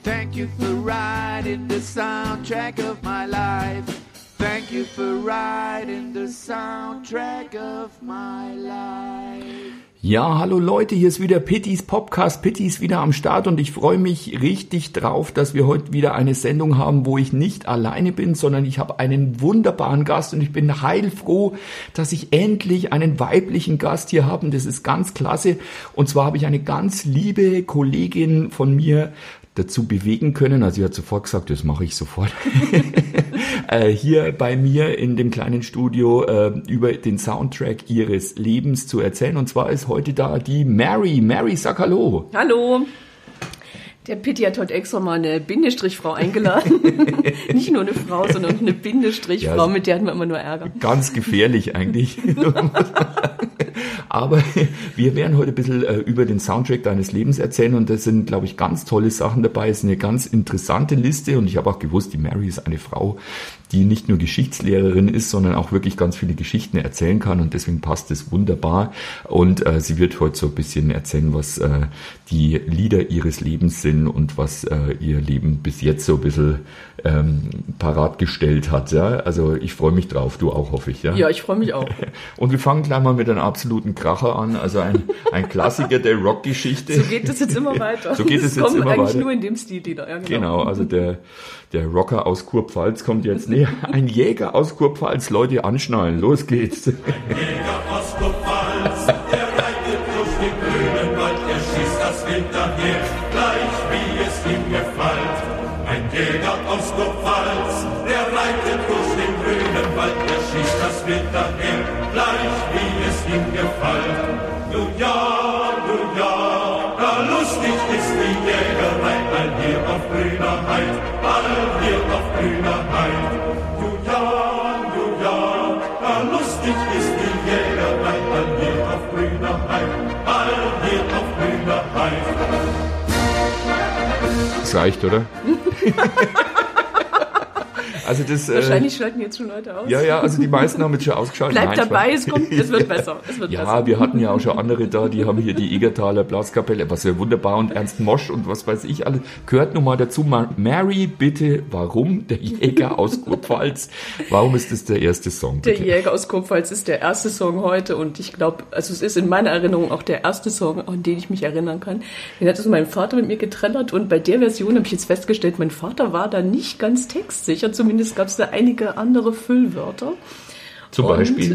Thank you for riding the soundtrack of my life. Thank you for riding the soundtrack of my life. Ja, hallo Leute, hier ist wieder Pittys Podcast. Pitti ist wieder am Start und ich freue mich richtig drauf, dass wir heute wieder eine Sendung haben, wo ich nicht alleine bin, sondern ich habe einen wunderbaren Gast und ich bin heilfroh, dass ich endlich einen weiblichen Gast hier habe. Das ist ganz klasse. Und zwar habe ich eine ganz liebe Kollegin von mir dazu bewegen können, also sie hat sofort gesagt, das mache ich sofort, hier bei mir in dem kleinen Studio über den Soundtrack ihres Lebens zu erzählen. Und zwar ist heute da die Mary. Mary, sag hallo. Hallo. Der Pitti hat heute extra mal eine Bindestrichfrau eingeladen. Nicht nur eine Frau, sondern eine Bindestrichfrau, ja, mit der hatten wir immer nur Ärger. Ganz gefährlich eigentlich. Aber wir werden heute ein bisschen über den Soundtrack deines Lebens erzählen und das sind, glaube ich, ganz tolle Sachen dabei. Es ist eine ganz interessante Liste und ich habe auch gewusst, die Mary ist eine Frau, die nicht nur Geschichtslehrerin ist, sondern auch wirklich ganz viele Geschichten erzählen kann und deswegen passt es wunderbar. Und sie wird heute so ein bisschen erzählen, was die Lieder ihres Lebens sind und was ihr Leben bis jetzt so ein bisschen parat gestellt hat. Ja? Also ich freue mich drauf, du auch, hoffe ich. Ja, ja, ich freue mich auch. Und wir fangen gleich mal mit einem absoluten Kracher an, also ein Klassiker der Rockgeschichte. So geht es jetzt immer weiter. So geht es jetzt immer weiter. Eigentlich nur in dem Stil, Lieder. Ja, genau, also der Rocker aus Kurpfalz kommt jetzt. Nee, ein Jäger aus Kurpfalz. Leute, anschnallen. Los geht's. Ein Jäger aus Kurpfalz, der reitet durch den grünen Wald. Er schießt das Wild daher, gleich wie es ihm gefällt. Ein Jäger aus Kurpfalz, der reitet durch den grünen Wald. Er schießt das Wild daher, gleich wie es ihm gefällt. Nun ja, gar lustig ist die Jägerei, all hier auf grüner Heid, all hier auf grüner Heid. Nun ja, gar lustig ist die Jägerei, all hier auf grüner Heid, all hier auf grüner Heid. Das reicht, oder? Also das, wahrscheinlich schalten jetzt schon Leute aus. Ja, also die meisten haben jetzt schon ausgeschaltet. Bleibt dabei, es wird besser. Ja, wir hatten ja auch schon andere da, die haben hier die Egertaler Blaskapelle, was ja wunderbar, und Ernst Mosch und was weiß ich alles. Gehört nun mal dazu. Mary, bitte, warum der Jäger aus Kurpfalz? Warum ist das der erste Song? Bitte? Der Jäger aus Kurpfalz ist der erste Song heute und ich glaube, also es ist in meiner Erinnerung auch der erste Song, an den ich mich erinnern kann. Den hat also mein Vater mit mir getrellert und bei der Version habe ich jetzt festgestellt, mein Vater war da nicht ganz textsicher, zumindest gab es da einige andere Füllwörter. Zum Beispiel?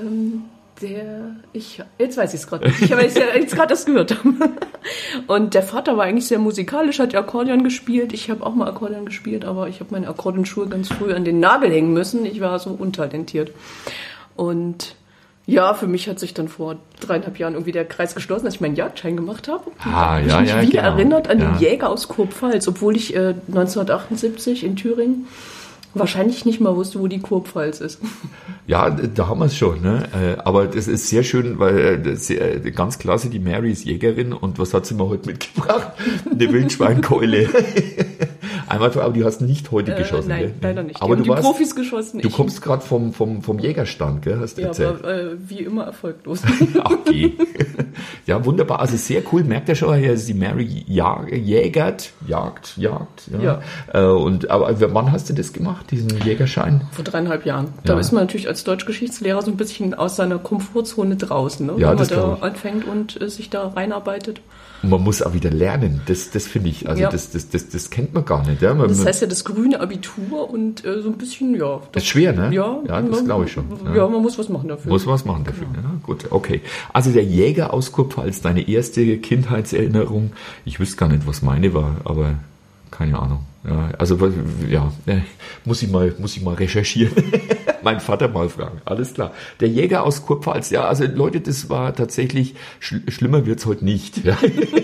Jetzt weiß ich es gerade nicht, ich habe jetzt gerade das gehört. Und der Vater war eigentlich sehr musikalisch, hat Akkordeon gespielt. Ich habe auch mal Akkordeon gespielt, aber ich habe meine Akkordeonschuhe ganz früh an den Nagel hängen müssen. Ich war so untalentiert. Und ja, für mich hat sich dann vor 3,5 Jahren irgendwie der Kreis geschlossen, als ich meinen Jagdschein gemacht habe. Ich habe mich wieder erinnert an den Jäger aus Kurpfalz, obwohl ich 1978 in Thüringen wahrscheinlich nicht mal wusste, wo die Kurpfalz ist. Ja, da haben wir es schon, ne? Aber das ist sehr schön, weil ganz klasse, die Mary ist Jägerin und was hat sie mir heute mitgebracht? Eine Wildschweinkeule. Einmal, aber die hast nicht heute geschossen, nein, gell? Leider nicht. Aber die Profis geschossen. Du kommst gerade vom Jägerstand, gell? Hast du erzählt. Aber wie immer erfolglos. Okay. Ja, wunderbar. Also sehr cool. Merkt ihr schon, hier ist die Mary jagt. Ja. Aber wann hast du das gemacht, diesen Jägerschein? Vor 3,5 Jahren. Da ist man natürlich als Deutschgeschichtslehrer so ein bisschen aus seiner Komfortzone draußen, ne? Ja, wenn man da anfängt und sich da reinarbeitet. Und man muss auch wieder lernen. Das finde ich, also das kennt man gar nicht. Ja? Das heißt ja das grüne Abitur und so ein bisschen, ja. Das ist schwer, ne? Ja, das glaube ich schon. Ja, man muss was machen dafür. Ja, gut, okay. Also der Jäger aus Kurpfalz, deine erste Kindheitserinnerung. Ich wüsste gar nicht, was meine war, aber keine Ahnung. Ja, also muss ich mal recherchieren. Mein Vater mal fragen. Alles klar. Der Jäger aus Kurpfalz. Ja, also Leute, das war tatsächlich schlimmer wird's heute nicht. Ja.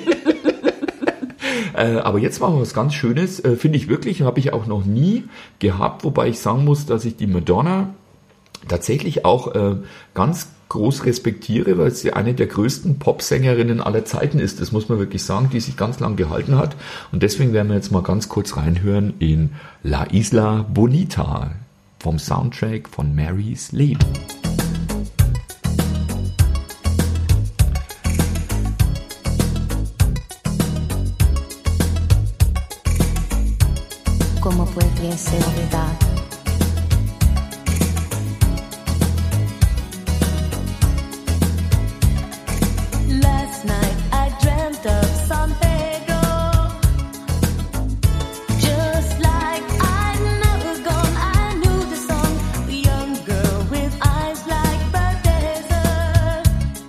Aber jetzt machen wir was ganz Schönes. Finde ich wirklich, habe ich auch noch nie gehabt. Wobei ich sagen muss, dass ich die Madonna tatsächlich auch ganz groß respektiere, weil sie eine der größten Popsängerinnen aller Zeiten ist. Das muss man wirklich sagen, die sich ganz lang gehalten hat. Und deswegen werden wir jetzt mal ganz kurz reinhören in La Isla Bonita vom Soundtrack von Marys Leben. ¿Cómo puede ser verdad? Last night I dreamt of San Pedro, just like I'd never gone. I knew the song, a young girl with eyes like the desert.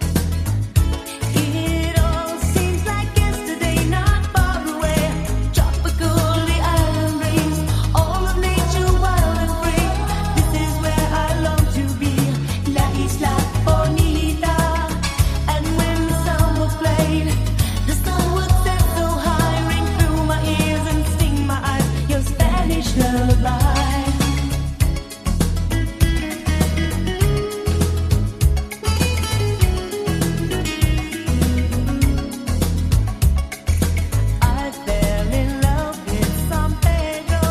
It all seems like yesterday, not far away. Tropical, the island breeze, all of nature wild and free. This is where I long to be, La Isla Bonita. And when the song was played, the sun would set so high, ring through my ears and sting my eyes, your Spanish lullaby. I fell in love with San Pedro.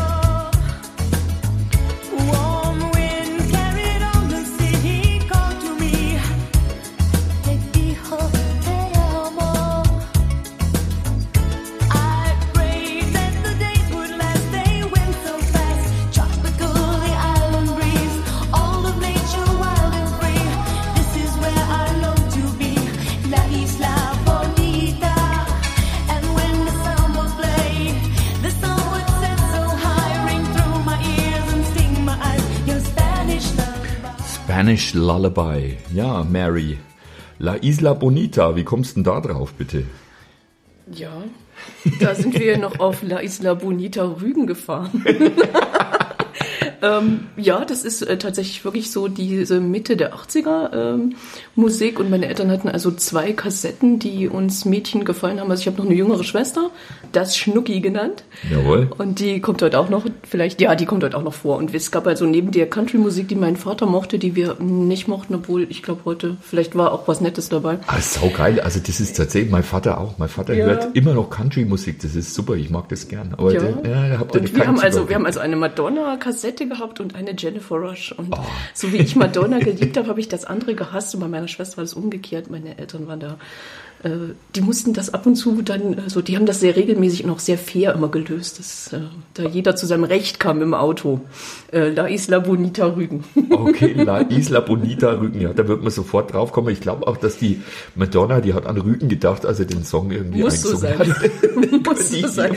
Warm wind carried on the sea. He called to me, te dijo te amo. I prayed that the days would last. They went so fast. Tropical, the island breeze, all of nature wild and free. This is where I long to be, La Isla Bonita. And when the sound was played, the sun would set so high, ring through my ears and sting my eyes, your Spanish lullaby. Spanish Lullaby. Ja, Mary. La Isla Bonita, wie kommst du denn da drauf, bitte? Ja, da sind wir noch auf La Isla Bonita Rügen gefahren. Ja, das ist tatsächlich wirklich so diese Mitte der 80er Musik, und meine Eltern hatten also 2 Kassetten, die uns Mädchen gefallen haben. Also ich habe noch eine jüngere Schwester, das Schnucki genannt. Jawohl. Und die kommt heute auch noch, die kommt heute auch noch vor. Und es gab also neben der Country-Musik, die mein Vater mochte, die wir nicht mochten, obwohl ich glaube heute, vielleicht war auch was Nettes dabei. Ah, saugeil. Also das ist tatsächlich mein Vater auch. Mein Vater hört immer noch Country-Musik. Das ist super, ich mag das gern. Aber habt ihr und wir haben also eine Madonna-Kassette gehabt und eine Jennifer Rush. Und so wie ich Madonna geliebt habe, habe ich das andere gehasst. Und bei meiner Schwester war das umgekehrt. Meine Eltern waren da, die mussten das ab und zu dann, die haben das sehr regelmäßig und auch sehr fair immer gelöst, dass da jeder zu seinem Recht kam im Auto. La Isla Bonita Rügen. Okay, La Isla Bonita Rügen, ja, da wird man sofort drauf kommen. Ich glaube auch, dass die Madonna, die hat an Rügen gedacht, als er den Song irgendwie eingesungen hat. Muss so sein.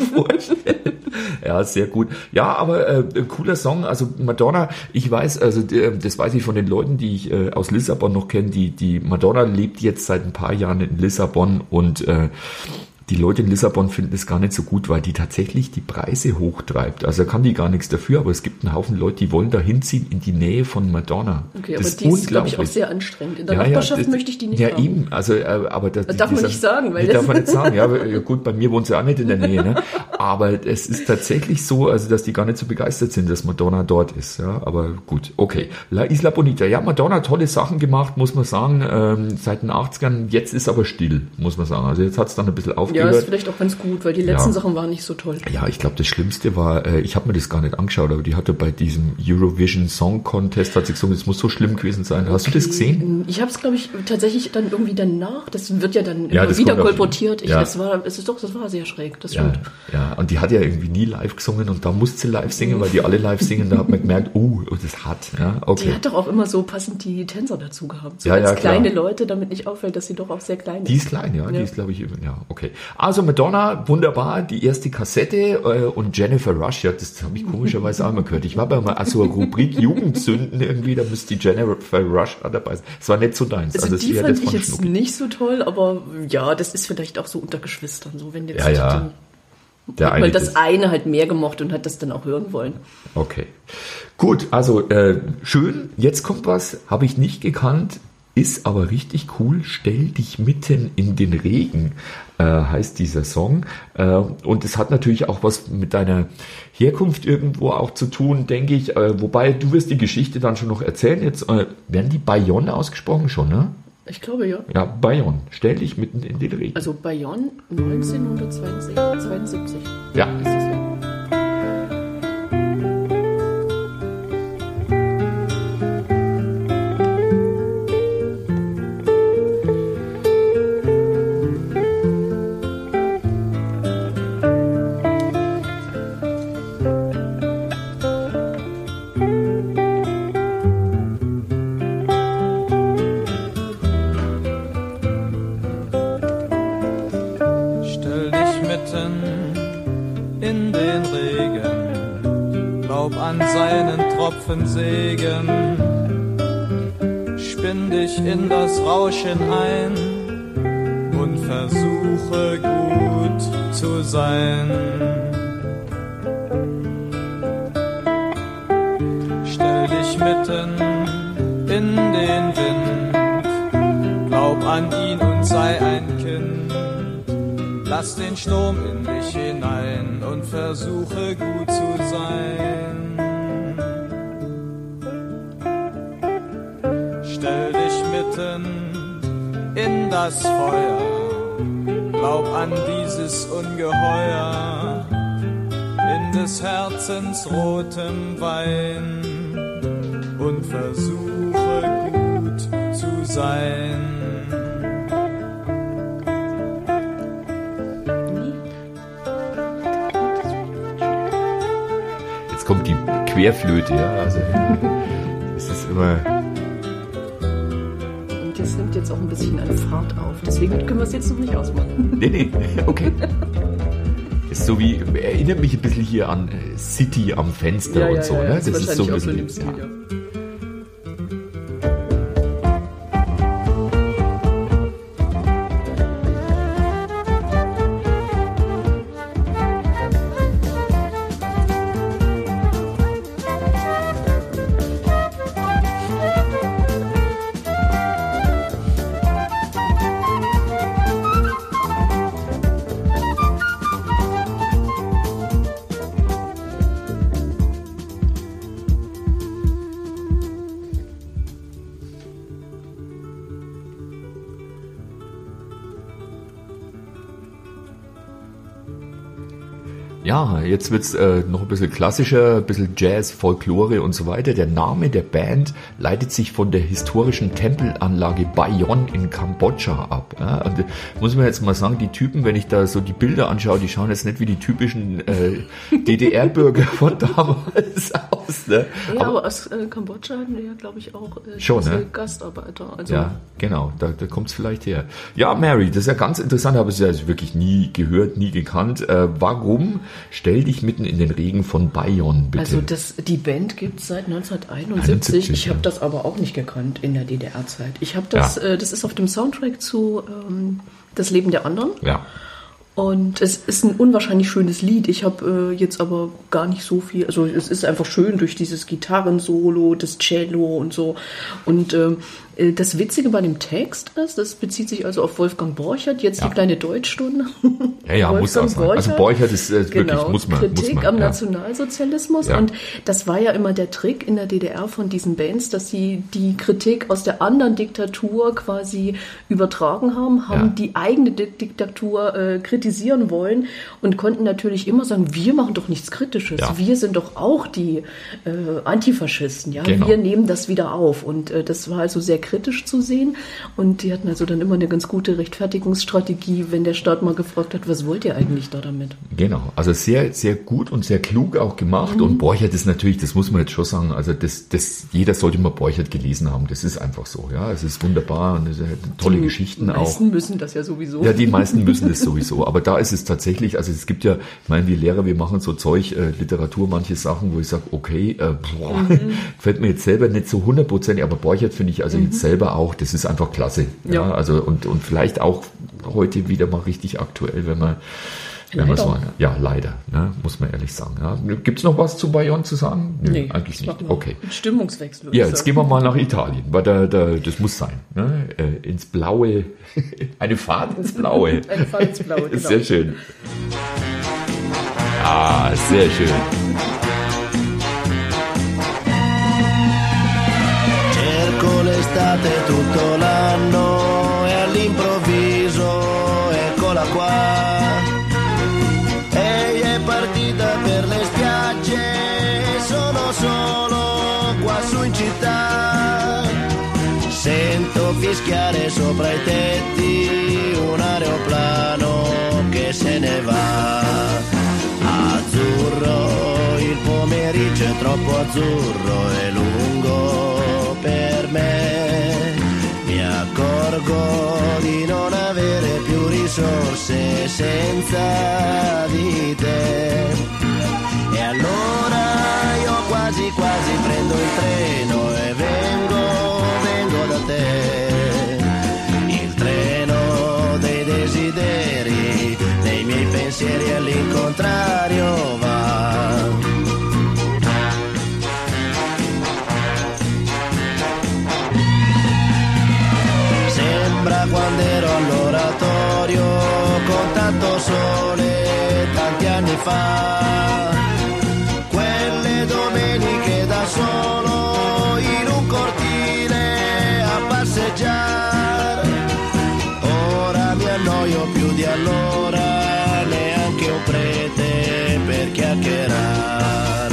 Ja, sehr gut. Ja, aber cooler Song. Also Madonna, ich weiß, also das weiß ich von den Leuten, die ich aus Lissabon noch kenne. Die Madonna lebt jetzt seit ein paar Jahren in Lissabon, und die Leute in Lissabon finden es gar nicht so gut, weil die tatsächlich die Preise hochtreibt. Also da kann die gar nichts dafür, aber es gibt einen Haufen Leute, die wollen da hinziehen in die Nähe von Madonna. Okay, das aber die ist, glaube ich, auch sehr anstrengend. In der Nachbarschaft möchte ich die nicht haben. Ja, eben. Also, aber das darf man nicht sagen. Weil darf man nicht sagen. Ja, gut, bei mir wohnt sie auch nicht in der Nähe. Ne? Aber es ist tatsächlich so, also dass die gar nicht so begeistert sind, dass Madonna dort ist. Ja, aber gut, okay. La Isla Bonita. Ja, Madonna hat tolle Sachen gemacht, muss man sagen. Seit den 80ern. Jetzt ist aber still, muss man sagen. Also jetzt hat es dann ein bisschen aufgehört. Ja, ist vielleicht auch ganz gut, weil die letzten Sachen waren nicht so toll. Ja, ich glaube, das Schlimmste war, ich habe mir das gar nicht angeschaut, aber die hatte bei diesem Eurovision Song Contest, hat sie gesungen, es muss so schlimm gewesen sein. Hast du das gesehen? Ich habe es, glaube ich, tatsächlich dann irgendwie danach, das wird ja dann immer wieder kolportiert. Das war sehr schräg, das stimmt. Ja, und die hat ja irgendwie nie live gesungen, und da musste sie live singen, weil die alle live singen, da hat man gemerkt, das hat, ja, okay. Die hat doch auch immer so passend die Tänzer dazu gehabt, so als kleine Leute, damit nicht auffällt, dass sie doch auch sehr klein ist. Die ist klein, die ist, glaube ich, okay. Also Madonna, wunderbar, die erste Kassette, und Jennifer Rush, ja, das habe ich komischerweise auch mal gehört. Ich war bei mal so eine Rubrik Jugendsünden irgendwie, da müsste die Jennifer Rush dabei sein. Das war nicht so deins. Also die fand ich jetzt nicht so toll, aber ja, das ist vielleicht auch so unter Geschwistern, so wenn jetzt hat man das eine halt mehr gemocht und hat das dann auch hören wollen. Okay, gut, also schön, jetzt kommt was, habe ich nicht gekannt, ist aber richtig cool. Stell dich mitten in den Regen, heißt dieser Song. Und es hat natürlich auch was mit deiner Herkunft irgendwo auch zu tun, denke ich. Wobei, du wirst die Geschichte dann schon noch erzählen. Jetzt werden die Bayonne ausgesprochen schon, ne? Ich glaube, ja. Ja, Bayonne. Stell dich mitten in den Regen. Also Bayonne 1972. Ja. Ist das ja. mitten in den Regen, glaub an seinen Tropfen Segen, spinn dich in das Rauschen ein und versuche gut zu sein. Stell dich mitten in den Wind, glaub an ihn und sei ein Kind. Lass den Sturm in dich hinein und versuche gut zu sein. Stell dich mitten in das Feuer, glaub an dieses Ungeheuer, in des Herzens rotem Wein und versuche gut zu sein. Jetzt kommt die Querflöte, ja, also es ist immer... Und das nimmt jetzt auch ein bisschen an Fahrt auf. Deswegen können wir es jetzt noch nicht ausmachen. Nee, okay. Ist so wie, erinnert mich ein bisschen hier an City am Fenster und so, ne? Das ist so ein wahrscheinlich auch so in bisschen, dem Stil, ja. Ja, jetzt wird's noch ein bisschen klassischer, ein bisschen Jazz, Folklore und so weiter. Der Name der Band leitet sich von der historischen Tempelanlage Bayon in Kambodscha ab. Ja, und muss man jetzt mal sagen, die Typen, wenn ich da so die Bilder anschaue, die schauen jetzt nicht wie die typischen DDR-Bürger von damals aus. Ne? Ja, aber aus Kambodscha hatten wir ja, glaube ich, auch schon, diese ne? Gastarbeiter. Also Ja, genau, da kommt's vielleicht her. Ja, Mary, das ist ja ganz interessant, habe ich ja wirklich nie gehört, nie gekannt. Warum stell dich mitten in den Regen von Bayon, bitte? Also die Band gibt es seit 1971. Ich habe ja. das aber auch nicht gekannt in der DDR-Zeit. Ich habe das, das ist auf dem Soundtrack zu Das Leben der anderen. Ja. Und es ist ein unwahrscheinlich schönes Lied. Ich habe jetzt aber gar nicht so viel, also es ist einfach schön durch dieses Gitarrensolo, das Cello und so. Und das Witzige bei dem Text ist, das bezieht sich also auf Wolfgang Borchert, jetzt die kleine Deutschstunde. Ja, muss auch sein. Also Borchert ist wirklich, muss man. Kritik am ja. Nationalsozialismus. Ja. Und das war ja immer der Trick in der DDR von diesen Bands, dass sie die Kritik aus der anderen Diktatur quasi übertragen haben die eigene Diktatur kritisieren wollen und konnten natürlich immer sagen, wir machen doch nichts Kritisches. Ja. Wir sind doch auch die Antifaschisten. Ja? Genau. Wir nehmen das wieder auf. Und das war also sehr kritisch zu sehen. Und die hatten also dann immer eine ganz gute Rechtfertigungsstrategie, wenn der Staat mal gefragt hat, was wollt ihr eigentlich da damit? Genau, also sehr, sehr gut und sehr klug auch gemacht. Und Borchert ist natürlich, das muss man jetzt schon sagen, also jeder sollte mal Borchert gelesen haben. Das ist einfach so, ja. Es ist wunderbar und es sind tolle Geschichten auch. Die meisten müssen das ja sowieso. Ja, die meisten müssen das sowieso. Aber da ist es tatsächlich, also es gibt ja, ich meine, wir Lehrer, wir machen so Zeug, Literatur, manche Sachen, wo ich sage, okay, gefällt mir jetzt selber nicht so 100%, aber Borchert finde ich also jetzt selber auch, das ist einfach klasse. Ja, also und vielleicht auch heute wieder mal richtig aktuell, wenn man so, ja, leider, ne, muss man ehrlich sagen. Ja. Gibt es noch was zu Bayon zu sagen? Nö, Nee, eigentlich nicht. Okay. Ein Stimmungswechsel. Ja, jetzt gehen wir mal nach Italien, weil das muss sein. Ne? Ins Blaue, eine Fahrt ins Blaue. Eine Fahrt ins Blaue, genau. Sehr schön. Ah, sehr schön. Cerco l'estate tutto l'anno e all'improvviso eccola qua. Ehi è partita per le spiagge, sono solo qua su in città. Sento fischiare sopra i tetti un aeroplano che se ne va. Azzurro, il pomeriggio è troppo azzurro e lungo per me. Mi accorgo di non avere più ricordi risorse senza di te. E allora io quasi quasi prendo il treno e vengo da te. Il treno dei desideri, dei miei pensieri all'incontrario va. Sembra quando ero all'oratorio con tanto sole tanti anni fa, quelle domeniche da solo in un cortile a passeggiare. Ora mi annoio più di allora, neanche un prete per chiacchierare.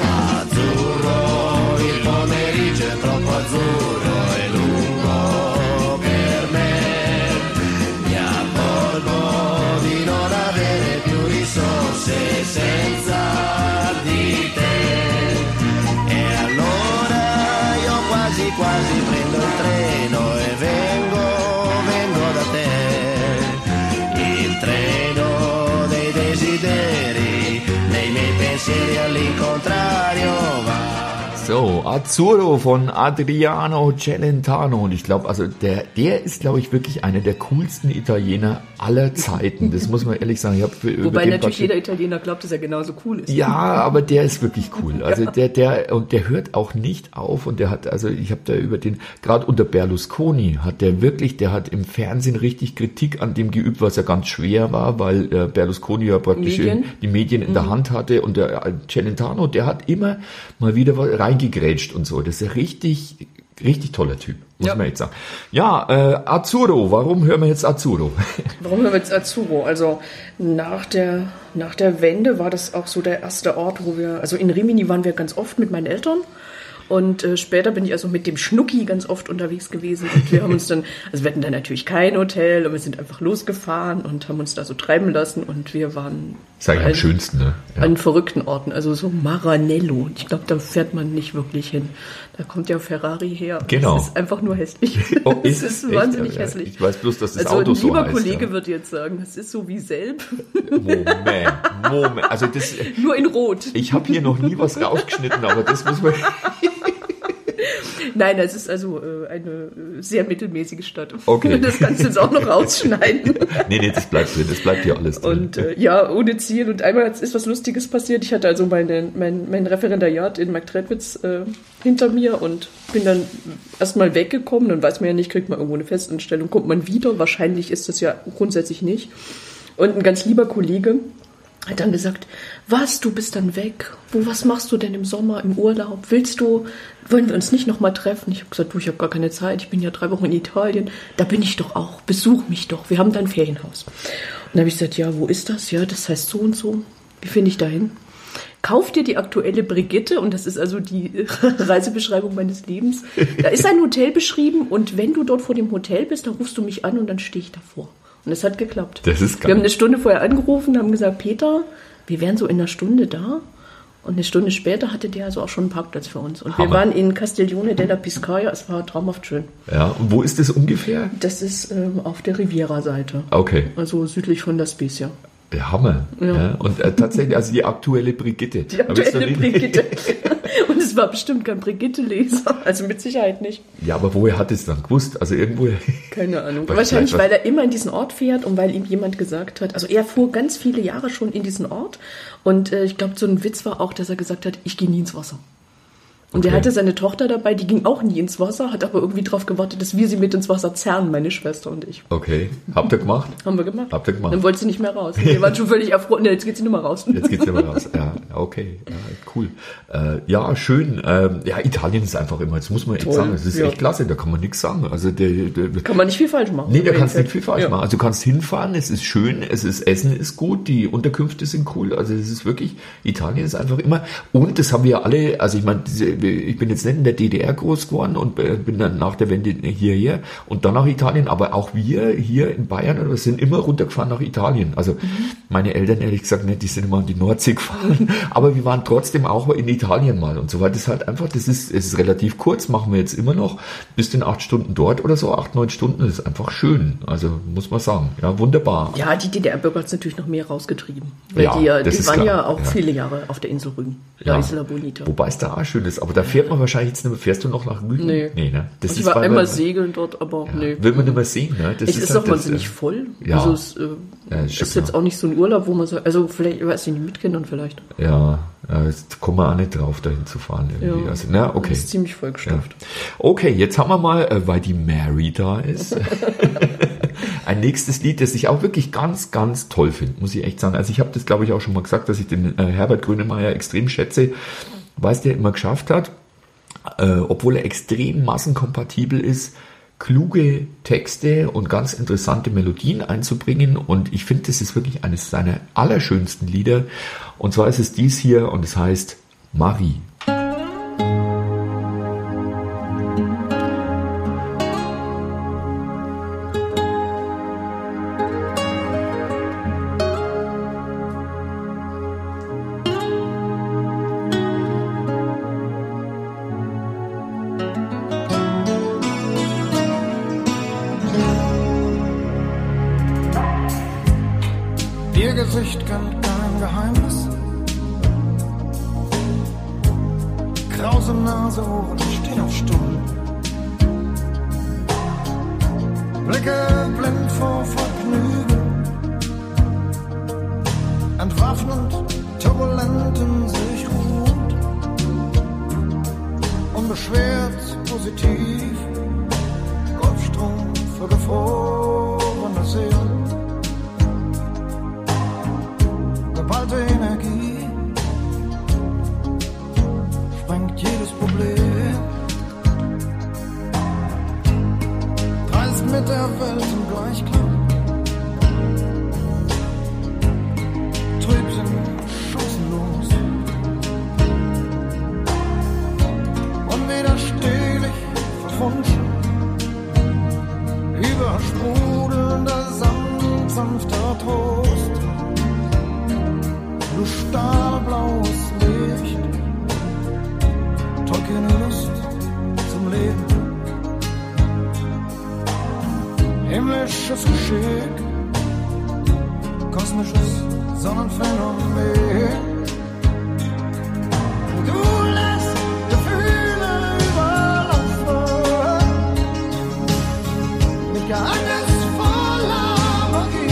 Azzurro, il pomeriggio è troppo azzurro e lungo per me. Mi accorgo di non avere più risorse senza di te. E allora io quasi quasi prendo il treno e vengo da te. Il treno dei desideri, dei miei pensieri all'incontrario va. So, Azzurro von Adriano Celentano. Und ich glaube, also der ist, glaube ich, wirklich einer der coolsten Italiener aller Zeiten. Das muss man ehrlich sagen. Wobei natürlich jeder Italiener glaubt, dass er genauso cool ist. Ja, aber der ist wirklich cool. Also der hört auch nicht auf. Und der hat, also ich habe da über den, gerade unter Berlusconi hat der hat im Fernsehen richtig Kritik an dem geübt, was ja ganz schwer war, weil Berlusconi ja praktisch die Medien in der Hand hatte. Und der Celentano, der hat immer mal wieder reingegrätscht und so. Das ist ein richtig toller Typ, muss man jetzt sagen. Ja, Azzurro, warum hören wir jetzt Azzurro? Warum hören wir jetzt Azzurro? Also nach der Wende war das auch so der erste Ort, wo wir, also in Rimini waren wir ganz oft mit meinen Eltern. Und später bin ich also mit dem Schnucki ganz oft unterwegs gewesen. Und wir haben uns dann, also wir hatten dann natürlich kein Hotel und wir sind einfach losgefahren und haben uns da so treiben lassen. Und wir waren ist eigentlich am schönsten, ne? Ja. An verrückten Orten, also so Maranello. Ich glaube, da fährt man nicht wirklich hin. Da kommt ja Ferrari her. Genau. Das ist einfach nur hässlich. Oh, es ist wahnsinnig ja, hässlich. Ich weiß bloß, dass das also Auto so heißt. Ein lieber Kollege wird jetzt sagen, das ist so wie Selb. Moment. Also das, nur in Rot. Ich habe hier noch nie was rausgeschnitten, aber das muss man... Nein, es ist also eine sehr mittelmäßige Stadt. Okay. Das kannst du jetzt auch noch rausschneiden. Nee, das bleibt drin, das bleibt hier alles drin. Und ja, ohne Ziel. Und einmal ist was Lustiges passiert. Ich hatte also mein Referendariat in Marktredwitz hinter mir und bin dann erstmal weggekommen. Dann weiß man ja nicht, kriegt man irgendwo eine Festanstellung, kommt man wieder. Wahrscheinlich ist das ja grundsätzlich nicht. Und ein ganz lieber Kollege hat dann gesagt, was, du bist dann weg? Was machst du denn im Sommer, im Urlaub? Wollen wir uns nicht nochmal treffen? Ich habe gesagt, ich habe gar keine Zeit, ich bin ja 3 Wochen in Italien. Da bin ich doch auch, besuch mich doch, wir haben da ein Ferienhaus. Und dann habe ich gesagt, ja, wo ist das? Ja, das heißt so und so. Wie finde ich da hin? Kauf dir die aktuelle Brigitte, und das ist also die Reisebeschreibung meines Lebens. Da ist ein Hotel beschrieben und wenn du dort vor dem Hotel bist, dann rufst du mich an und dann stehe ich davor. Und es hat geklappt. Das ist geil. Wir haben eine Stunde vorher angerufen, haben gesagt, Peter, wir wären so in einer Stunde da. Und eine Stunde später hatte der also auch schon einen Parkplatz für uns. Und Hammer. Wir waren in Castiglione della Piscaia. Es war traumhaft schön. Ja, und wo ist das ungefähr? Das ist auf der Riviera-Seite. Okay. Also südlich von La Spezia. Der Hammer. Ja. Und tatsächlich, also die aktuelle Brigitte. Die aktuelle Brigitte. Und es war bestimmt kein Brigitte-Leser. Also mit Sicherheit nicht. Ja, aber woher hat es dann gewusst? Also irgendwo... Keine Ahnung. Wahrscheinlich, weil er immer in diesen Ort fährt und weil ihm jemand gesagt hat, also er fuhr ganz viele Jahre schon in diesen Ort. Und ich glaube, so ein Witz war auch, dass er gesagt hat, ich gehe nie ins Wasser. Und er hatte seine Tochter dabei, die ging auch nie ins Wasser, hat aber irgendwie darauf gewartet, dass wir sie mit ins Wasser zerren, meine Schwester und ich. Okay. Habt ihr gemacht? Haben wir gemacht. Habt ihr gemacht? Dann wollte sie nicht mehr raus. Wir waren schon völlig erfroren. Jetzt geht sie nicht mehr raus. Jetzt geht sie nicht mehr raus. Ja, okay. Ja, cool. Ja, schön. Ja, Italien ist einfach immer, das muss man echt sagen, es ist echt klasse, da kann man nichts sagen. Also kann man nicht viel falsch machen. Nee, da kannst du nicht viel falsch machen. Also du kannst hinfahren, es ist schön, Essen ist gut, die Unterkünfte sind cool. Also es ist wirklich, Italien ist einfach immer, und das haben wir alle, also ich meine, ich bin jetzt nicht in der DDR groß geworden und bin dann nach der Wende hierher und dann nach Italien, aber auch wir hier in Bayern oder sind immer runtergefahren nach Italien. Also meine Eltern, ehrlich gesagt, nicht, die sind immer an die Nordsee gefahren, aber wir waren trotzdem auch in Italien mal und so weiter. Das ist halt einfach, es ist relativ kurz, machen wir jetzt immer noch, bis in 8 Stunden dort oder so, 8, 9 Stunden, das ist einfach schön, also muss man sagen, ja, wunderbar. Ja, die DDR-Bürger hat es natürlich noch mehr rausgetrieben. Weil Ja, die das ist waren klar. ja auch Ja. viele Jahre auf der Insel Rügen. Ja. La Isla Bonita. Wobei es da auch schön ist, aber da fährt man wahrscheinlich jetzt nicht mehr, fährst du noch nach Rügen? Nee. Ne? Das Ich ist war bei- einmal segeln dort, aber nee. Will man nicht mehr sehen, ne? Das Es ist halt auch mal das, so nicht voll. ja. Also es Ja, das stimmt, ist jetzt ja. auch nicht so ein Urlaub, wo man so, also vielleicht, ich weiß nicht, mit Kindern vielleicht. Ja, jetzt kommen wir auch nicht drauf, dahin zu fahren irgendwie. Ja. Also, na, okay. Das ist ziemlich vollgestopft. Okay, jetzt haben wir mal, weil die Mary da ist, ein nächstes Lied, das ich auch wirklich ganz, ganz toll finde, muss ich echt sagen. Also ich habe das, glaube ich, auch schon mal gesagt, dass ich den Herbert Grönemeyer extrem schätze, weil es der immer geschafft hat, obwohl er extrem massenkompatibel ist, kluge Texte und ganz interessante Melodien einzubringen. Und ich finde, das ist wirklich eines seiner allerschönsten Lieder. Und zwar ist es dies hier und es heißt Marie. Ihr Gesicht kennt kein Geheimnis. Krause Nase, Ohren stehen auf Stuhl. Blicke blind vor Vergnügen. Entwaffnend, turbulent in sich ruht. Unbeschwert, positiv. Golfstrom für gefrorene Seelen. Geballte Energie sprengt jedes Problem. Reist mit der Welt im Gleichklang. Trübsinn schussenlos. Unwiderstehlich verfunchen. Übersprudelnder Sand, sanfter Trost. Du stahlblaues Licht, tollkühne Lust zum Leben. Himmlisches Geschick, kosmisches Sonnenphänomen. Du lässt Gefühle überlaufen, mit geheimnisvoller Magie.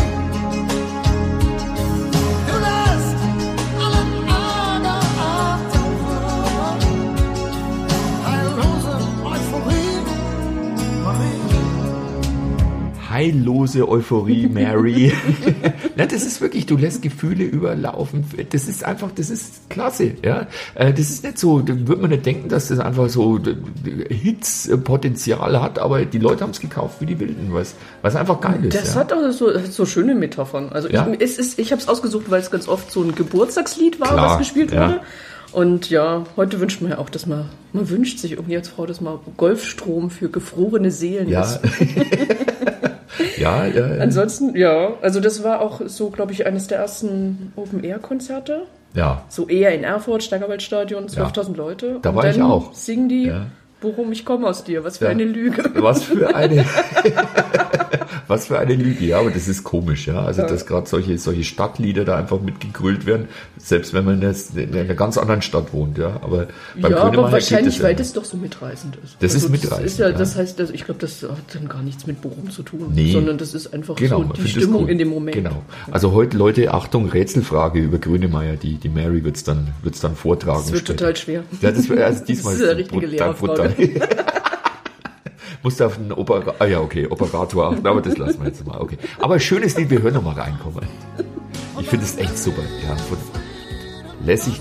Du lässt allen Ärger abtauchen, heillose Euphorie, Marie. Heillose Euphorie, Mary. Na, das ist wirklich, du lässt Gefühle überlaufen. Das ist einfach, das ist klasse. Ja? Das ist nicht so, da würde man nicht denken, dass das einfach so Hits-Potenzial hat, aber die Leute haben es gekauft wie die Wilden, was einfach geil ist. Das ja. hat auch so schöne Metaphern. Also Ja. ich habe es ausgesucht, weil es ganz oft so ein Geburtstagslied war, Klar, was gespielt ja. wurde. Und ja, heute wünscht man ja auch, dass man wünscht sich irgendwie als Frau, dass mal Golfstrom für gefrorene Seelen Ja. ist. Ja, Ansonsten, ja, also das war auch so, glaube ich, eines der ersten Open-Air-Konzerte. ja. So eher in Erfurt, Steigerwaldstadion, 12.000 Leute. Da Und war ich dann auch. Singen die, Ja. worum ich komme aus dir, was für Ja. eine Lüge. Was für eine, was für eine Lüge, ja, aber das ist komisch, ja. Also, dass gerade solche Stadtlieder da einfach mitgegrölt werden, selbst wenn man jetzt in einer ganz anderen Stadt wohnt, ja. Aber beim Ja, aber Grönemeyer wahrscheinlich, geht weil ja. das doch so mitreißend ist. Das ist mitreißend, Das ist ja, ja. das heißt, also ich glaube, das hat dann gar nichts mit Bochum zu tun, Nee. sondern das ist einfach Genau, so ich die find das Stimmung cool. in dem Moment. Genau. Also heute, Leute, Achtung, Rätselfrage über Grönemeyer, die Mary wird's dann vortragen. Das wird total schwer. Ja, also diesmal Das ist eine es richtige brutal. Lehrerfrage. Musst du auf einen Operator achten, aber das lassen wir jetzt mal. Okay. Aber schönes Lied, wir hören noch mal reinkommen. Ich finde es echt super. Ja, von lässigen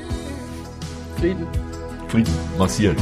Frieden massieren.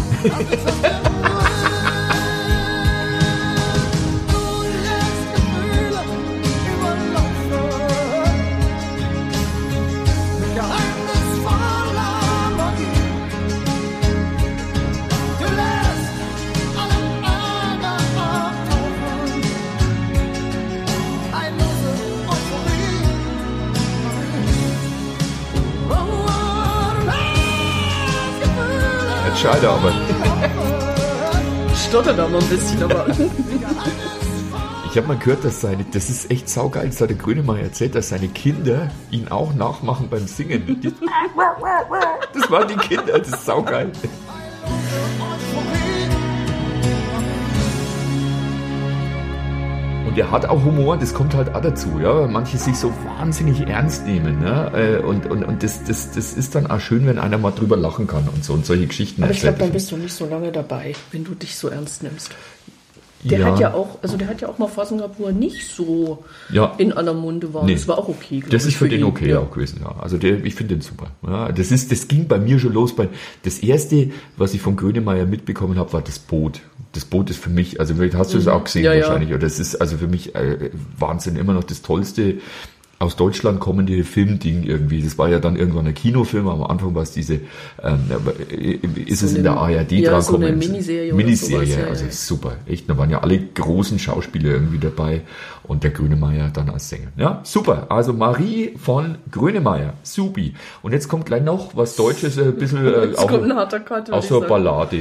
gescheiter, aber Stottert auch noch ein bisschen, aber ich habe mal gehört, das ist echt saugeil, das hat der Grönemeyer erzählt, dass seine Kinder ihn auch nachmachen beim Singen. Das waren die Kinder, das ist saugeil. Und er hat auch Humor, das kommt halt auch dazu, ja, weil manche sich so wahnsinnig ernst nehmen, ne? Und das ist dann auch schön, wenn einer mal drüber lachen kann und so und solche Geschichten aber ich erzählt. glaube, dann bist du nicht so lange dabei, wenn du dich so ernst nimmst. Der Ja. hat ja auch mal Phasen gehabt, wo er nicht so Ja. in aller Munde war. Nee. Das war auch okay, glaub Das ich, ist für den ihn. okay Ja. auch gewesen, ja. Also ich finde den super. Ja, das ging bei mir schon los. Das erste, was ich von Grönemeyer mitbekommen habe, war das Boot. Das Boot ist für mich, also vielleicht hast du es auch gesehen Ja, ja. wahrscheinlich, oder das ist also für mich Wahnsinn, immer noch das tollste aus Deutschland kommende Filmding irgendwie. Das war ja dann irgendwann ein Kinofilm, aber am Anfang war es diese, ist es in der ARD ja, dran so eine kommen? Miniserie oder Miniserie, sowas, ja, also ja. super. Echt, da waren ja alle großen Schauspieler irgendwie dabei und der Grönemeyer dann als Sänger. Ja, super. Also Marie von Grönemeyer, supi. Und jetzt kommt gleich noch was Deutsches, ein bisschen Jetzt kommt ein harter Cut, auch so eine Ballade.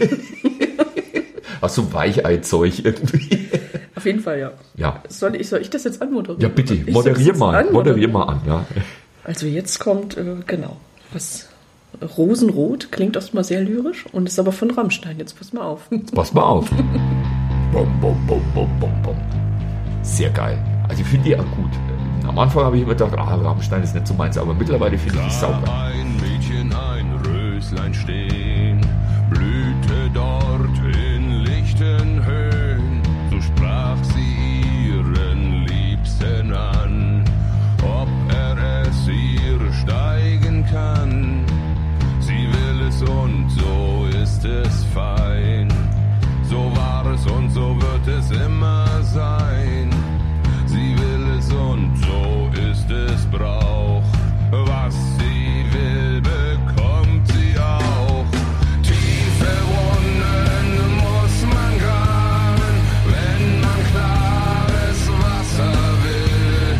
Ach so Weichei-Zeug irgendwie. Auf jeden Fall, ja. Ja. Soll ich das jetzt anmoderieren? Ja, bitte, Ich moderier soll's mal jetzt anmoderieren? an, ja. Also jetzt kommt, genau, was Rosenrot klingt erstmal sehr lyrisch und ist aber von Rammstein. Jetzt pass mal auf. Pass mal auf. Bom, bom, bom, bom, bom, bom. Sehr geil. Also ich finde die auch gut. Am Anfang habe ich immer gedacht, Rammstein ist nicht so meins, aber mittlerweile finde ich die sauber. Ein Mädchen, ein Röslein stehen, blühte dort in lichten Höhen. So sprach sie ihren Liebsten an, ob er es ihr steigen kann. Sie will es und so ist es fein. So war es und so wird es immer sein. Sie will es und so ist es Brauch. Was sie will, bekommt sie auch. Tiefe Wunden muss man graben, wenn man klares Wasser will.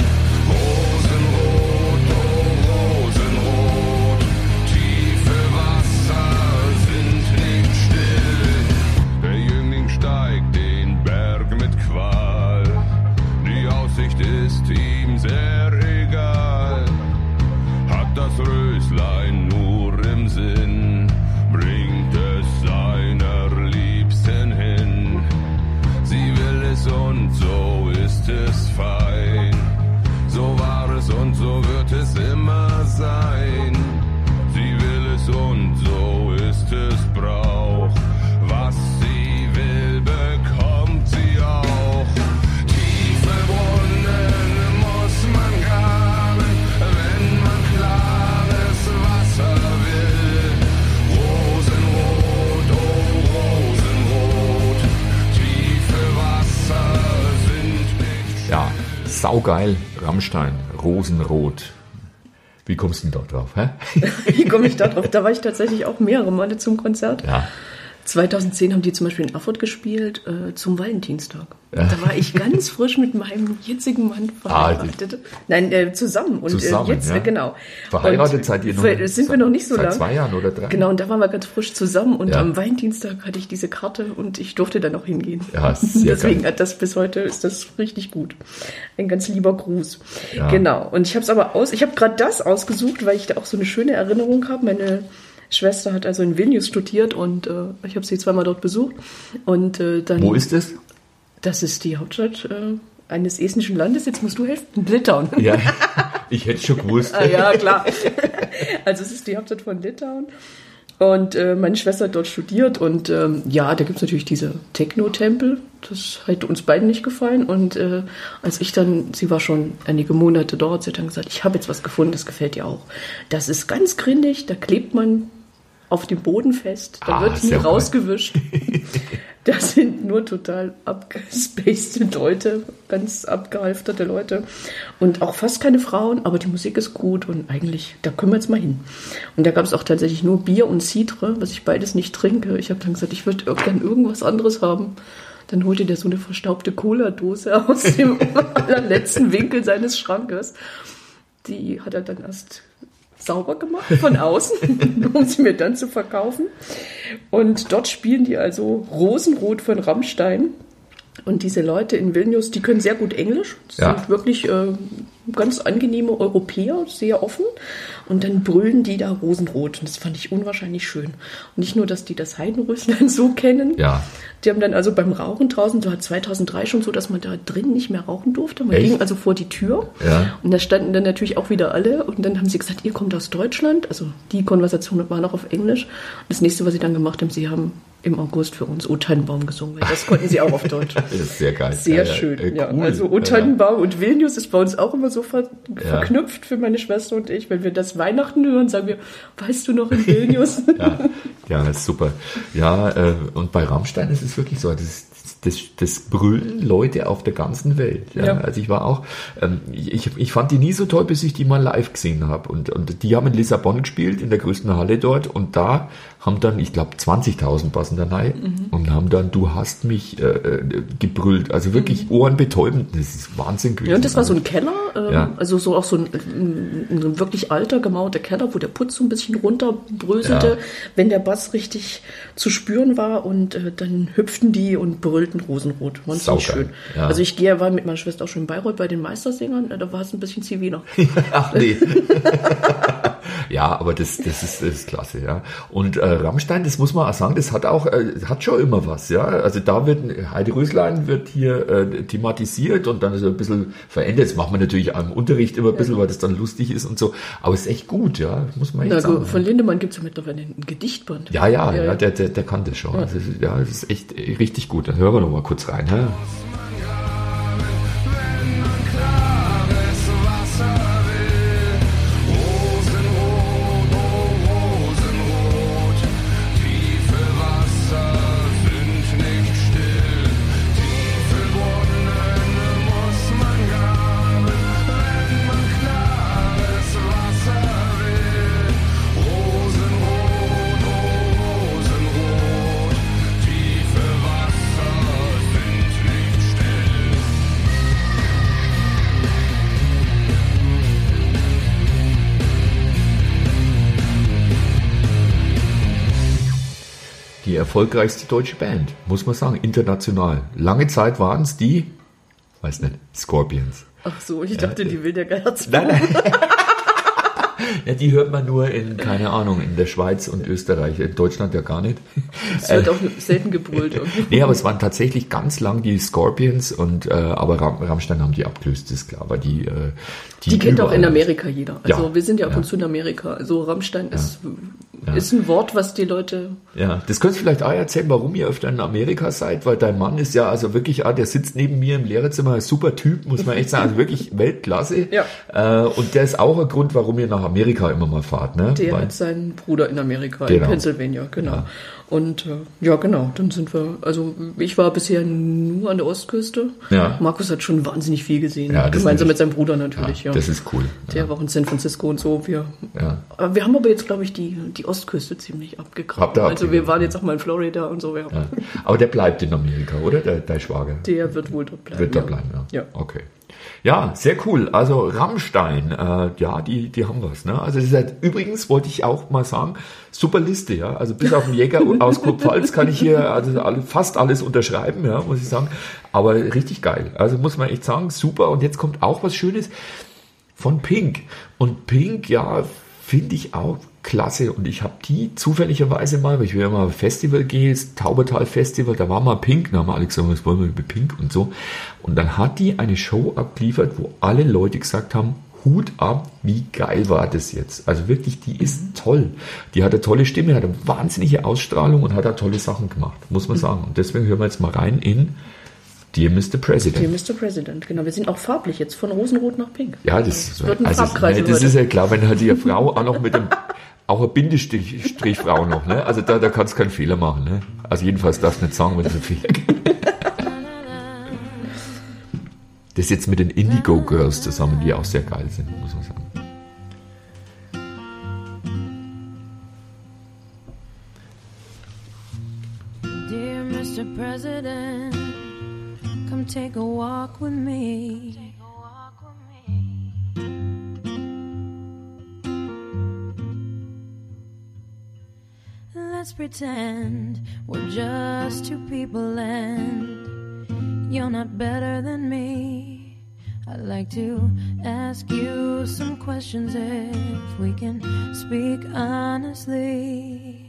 Rosenrot, oh Rosenrot, tiefe Wasser sind nicht still. Der Jüngling steigt den Berg mit Qual. Die Aussicht ist ihm sehr egal. Hat das Röslein nur im Sinn, bringt es seiner Liebsten hin. Sie will es und so ist es fein. So war es und so wird es immer sein. Sie will es und so ist es Brauch. Was sie will, bekommt sie auch. Tiefe Brunnen muss man graben, wenn man klares Wasser will. Rosenrot, oh Rosenrot, tiefe Wasser sind nicht. Ja, saugeil, Rammstein, Rosenrot. Wie kommst du denn da drauf, hä? Wie komme ich da drauf? Da war ich tatsächlich auch mehrere Male zum Konzert. Ja. 2010 haben die zum Beispiel in Erfurt gespielt, zum Valentinstag. Da war ich ganz frisch mit meinem jetzigen Mann verheiratet. Nein, zusammen. Und Zusammen, jetzt, ja. Genau. Verheiratet und seid ihr noch? Sind wir noch nicht so seit lang. 2 Jahren oder 3? Genau, und da waren wir ganz frisch zusammen und Ja. am Valentinstag hatte ich diese Karte und ich durfte dann auch hingehen. Ja, sehr Deswegen geil. hat das bis heute ist das richtig gut. Ein ganz lieber Gruß. Ja. Genau. Und ich habe es aber ich habe gerade das ausgesucht, weil ich da auch so eine schöne Erinnerung habe. Meine Schwester hat also in Vilnius studiert und ich habe sie zweimal dort besucht. Und dann. Wo ist es? Das ist die Hauptstadt eines estnischen Landes. Jetzt musst du helfen. Litauen. Ja, ich hätte schon gewusst. Ja, klar. Also es ist die Hauptstadt von Litauen. Und meine Schwester hat dort studiert und ja, da gibt's natürlich diese Techno-Tempel. Das hat uns beiden nicht gefallen. Und als ich dann, sie war schon einige Monate dort, sie hat dann gesagt, ich habe jetzt was gefunden, das gefällt dir auch. Das ist ganz grindig, da klebt man auf dem Boden fest, da wird nie sehr geil. rausgewischt. Das sind nur total abgespacede Leute, ganz abgehalfterte Leute und auch fast keine Frauen, aber die Musik ist gut und eigentlich, da können wir jetzt mal hin. Und da gab es auch tatsächlich nur Bier und Cidre, was ich beides nicht trinke. Ich habe dann gesagt, ich würde gerne irgendwas anderes haben. Dann holte der so eine verstaubte Cola-Dose aus dem allerletzten Winkel seines Schrankes. Die hat er dann erst sauber gemacht von außen, um sie mir dann zu verkaufen. Und dort spielen die also Rosenrot von Rammstein. Und diese Leute in Vilnius, die können sehr gut Englisch, sind wirklich ganz angenehme Europäer, sehr offen. Und dann brüllen die da Rosenrot. Und das fand ich unwahrscheinlich schön. Und nicht nur, dass die das Heidenröslein so kennen. Ja. Die haben dann also beim Rauchen draußen, so hat 2003 schon so, dass man da drin nicht mehr rauchen durfte. Man ging also vor die Tür. Ja. Und da standen dann natürlich auch wieder alle. Und dann haben sie gesagt, ihr kommt aus Deutschland. Also die Konversation war noch auf Englisch. Und das nächste, was sie dann gemacht haben, sie haben im August für uns O Tannenbaum gesungen. Weil das konnten sie auch auf Deutsch. Das ist sehr geil. Sehr schön. Ja. Cool. Also O Tannenbaum und Vilnius ist bei uns auch immer so verknüpft für meine Schwester und ich. Wenn wir das Weihnachten hören, sagen wir, weißt du noch in Vilnius? Ja, das ist super. Ja, und bei Rammstein ist es wirklich so, das brüllen Leute auf der ganzen Welt. Ja. Also ich war auch, ich fand die nie so toll, bis ich die mal live gesehen habe. Und die haben in Lissabon gespielt, in der größten Halle dort. Und da haben dann, ich glaube, 20.000 passen da rein und haben dann Du hast mich gebrüllt. Also wirklich ohrenbetäubend. Das ist Wahnsinn gewesen. Ja, und das war so ein Keller, also so auch so ein wirklich alter, gemauerter Keller, wo der Putz so ein bisschen runterbröselte, wenn der Bass richtig zu spüren war. Und dann hüpften die und brüllten Rosenrot. War nicht schön. Ja. Also ich war mit meiner Schwester auch schon in Bayreuth bei den Meistersängern, da war es ein bisschen ziviler. Ach nee. Ja, aber das ist klasse, ja. Und Rammstein, das muss man auch sagen, das hat schon immer was, ja. Also da wird Heidenröslein wird hier thematisiert und dann ist er ein bisschen verändert. Das macht man natürlich am Unterricht immer ein bisschen, weil das dann lustig ist und so. Aber es ist echt gut, ja. Muss man echt sagen. Von Lindemann gibt es ja mittlerweile ein Gedichtband. Ja, der kann das schon. Ja. Das ist echt richtig gut. Dann hören wir noch mal kurz rein. Hä? Die erfolgreichste deutsche Band, muss man sagen, international. Lange Zeit waren es die, weiß nicht, Scorpions. Ach so, ich dachte, die Wilder Geiz. Nein. Ja, die hört man nur in, keine Ahnung, in der Schweiz und Österreich, in Deutschland ja gar nicht. Es wird auch selten gebrüllt. Nee, aber es waren tatsächlich ganz lang die Scorpions und aber Rammstein haben die abgelöst, ist klar. Aber die kennt auch in Amerika jeder. Also Ja. wir sind ja ab und zu in Amerika. Also Rammstein ist ein Wort, was die Leute... Ja, das könntest du vielleicht auch erzählen, warum ihr öfter in Amerika seid, weil dein Mann ist ja also wirklich, der sitzt neben mir im Lehrerzimmer, ein super Typ, muss man echt sagen, also wirklich Weltklasse. Ja. Und der ist auch ein Grund, warum ihr nach Amerika immer mal fahrt, ne? Der hat seinen Bruder in Amerika, in Pennsylvania, genau. Ja. Und genau, dann sind wir, also ich war bisher nur an der Ostküste. Ja. Markus hat schon wahnsinnig viel gesehen, Ja, das gemeinsam ist- mit seinem Bruder natürlich. Ja. Das ist cool. Der war auch in San Francisco und so. Wir haben aber jetzt, glaube ich, die Ostküste ziemlich abgegraben. Habt ihr Also wir abgegraben? waren jetzt auch mal in Florida und so. Ja. Ja. Aber der bleibt in Amerika, oder? Dein Schwager? Der wird wohl dort bleiben. Wird da ja. bleiben, ja. Ja. Okay. Ja, sehr cool. Also Rammstein, die haben was. Ne? Also das ist halt, übrigens wollte ich auch mal sagen, super Liste, ja. Also bis auf den Jäger aus Kurpfalz kann ich hier fast alles unterschreiben, ja, muss ich sagen. Aber richtig geil. Also muss man echt sagen, super. Und jetzt kommt auch was Schönes von Pink. Und Pink, ja, finde ich auch klasse. Und ich habe die zufälligerweise mal, weil ich wieder mal auf ein Festival gehe, das Taubertal Festival, da war mal Pink, da haben wir alle gesagt, was wollen wir über Pink und so. Und dann hat die eine Show abgeliefert, wo alle Leute gesagt haben, Hut ab, wie geil war das jetzt. Also wirklich, die ist toll. Die hat eine tolle Stimme, hat eine wahnsinnige Ausstrahlung und hat da tolle Sachen gemacht, muss man sagen. Und deswegen hören wir jetzt mal rein in Dear Mr. President. Dear Mr. President, genau. Wir sind auch farblich jetzt, von Rosenrot nach Pink. Ja, das wird ein Farbkreis das heute. ist ja klar, wenn halt die Frau auch noch mit dem, auch ein Bindestrich Frau noch, ne? Also da kannst du keinen Fehler machen, ne? Also jedenfalls darfst du nicht sagen, wenn es ein Fehler gibt. Das jetzt mit den Indigo Girls zusammen, die auch sehr geil sind, muss man sagen. Dear Mr. President, come take a walk with me. let's pretend we're just two people and you're not better than me. I'd like to ask you some questions if we can speak honestly.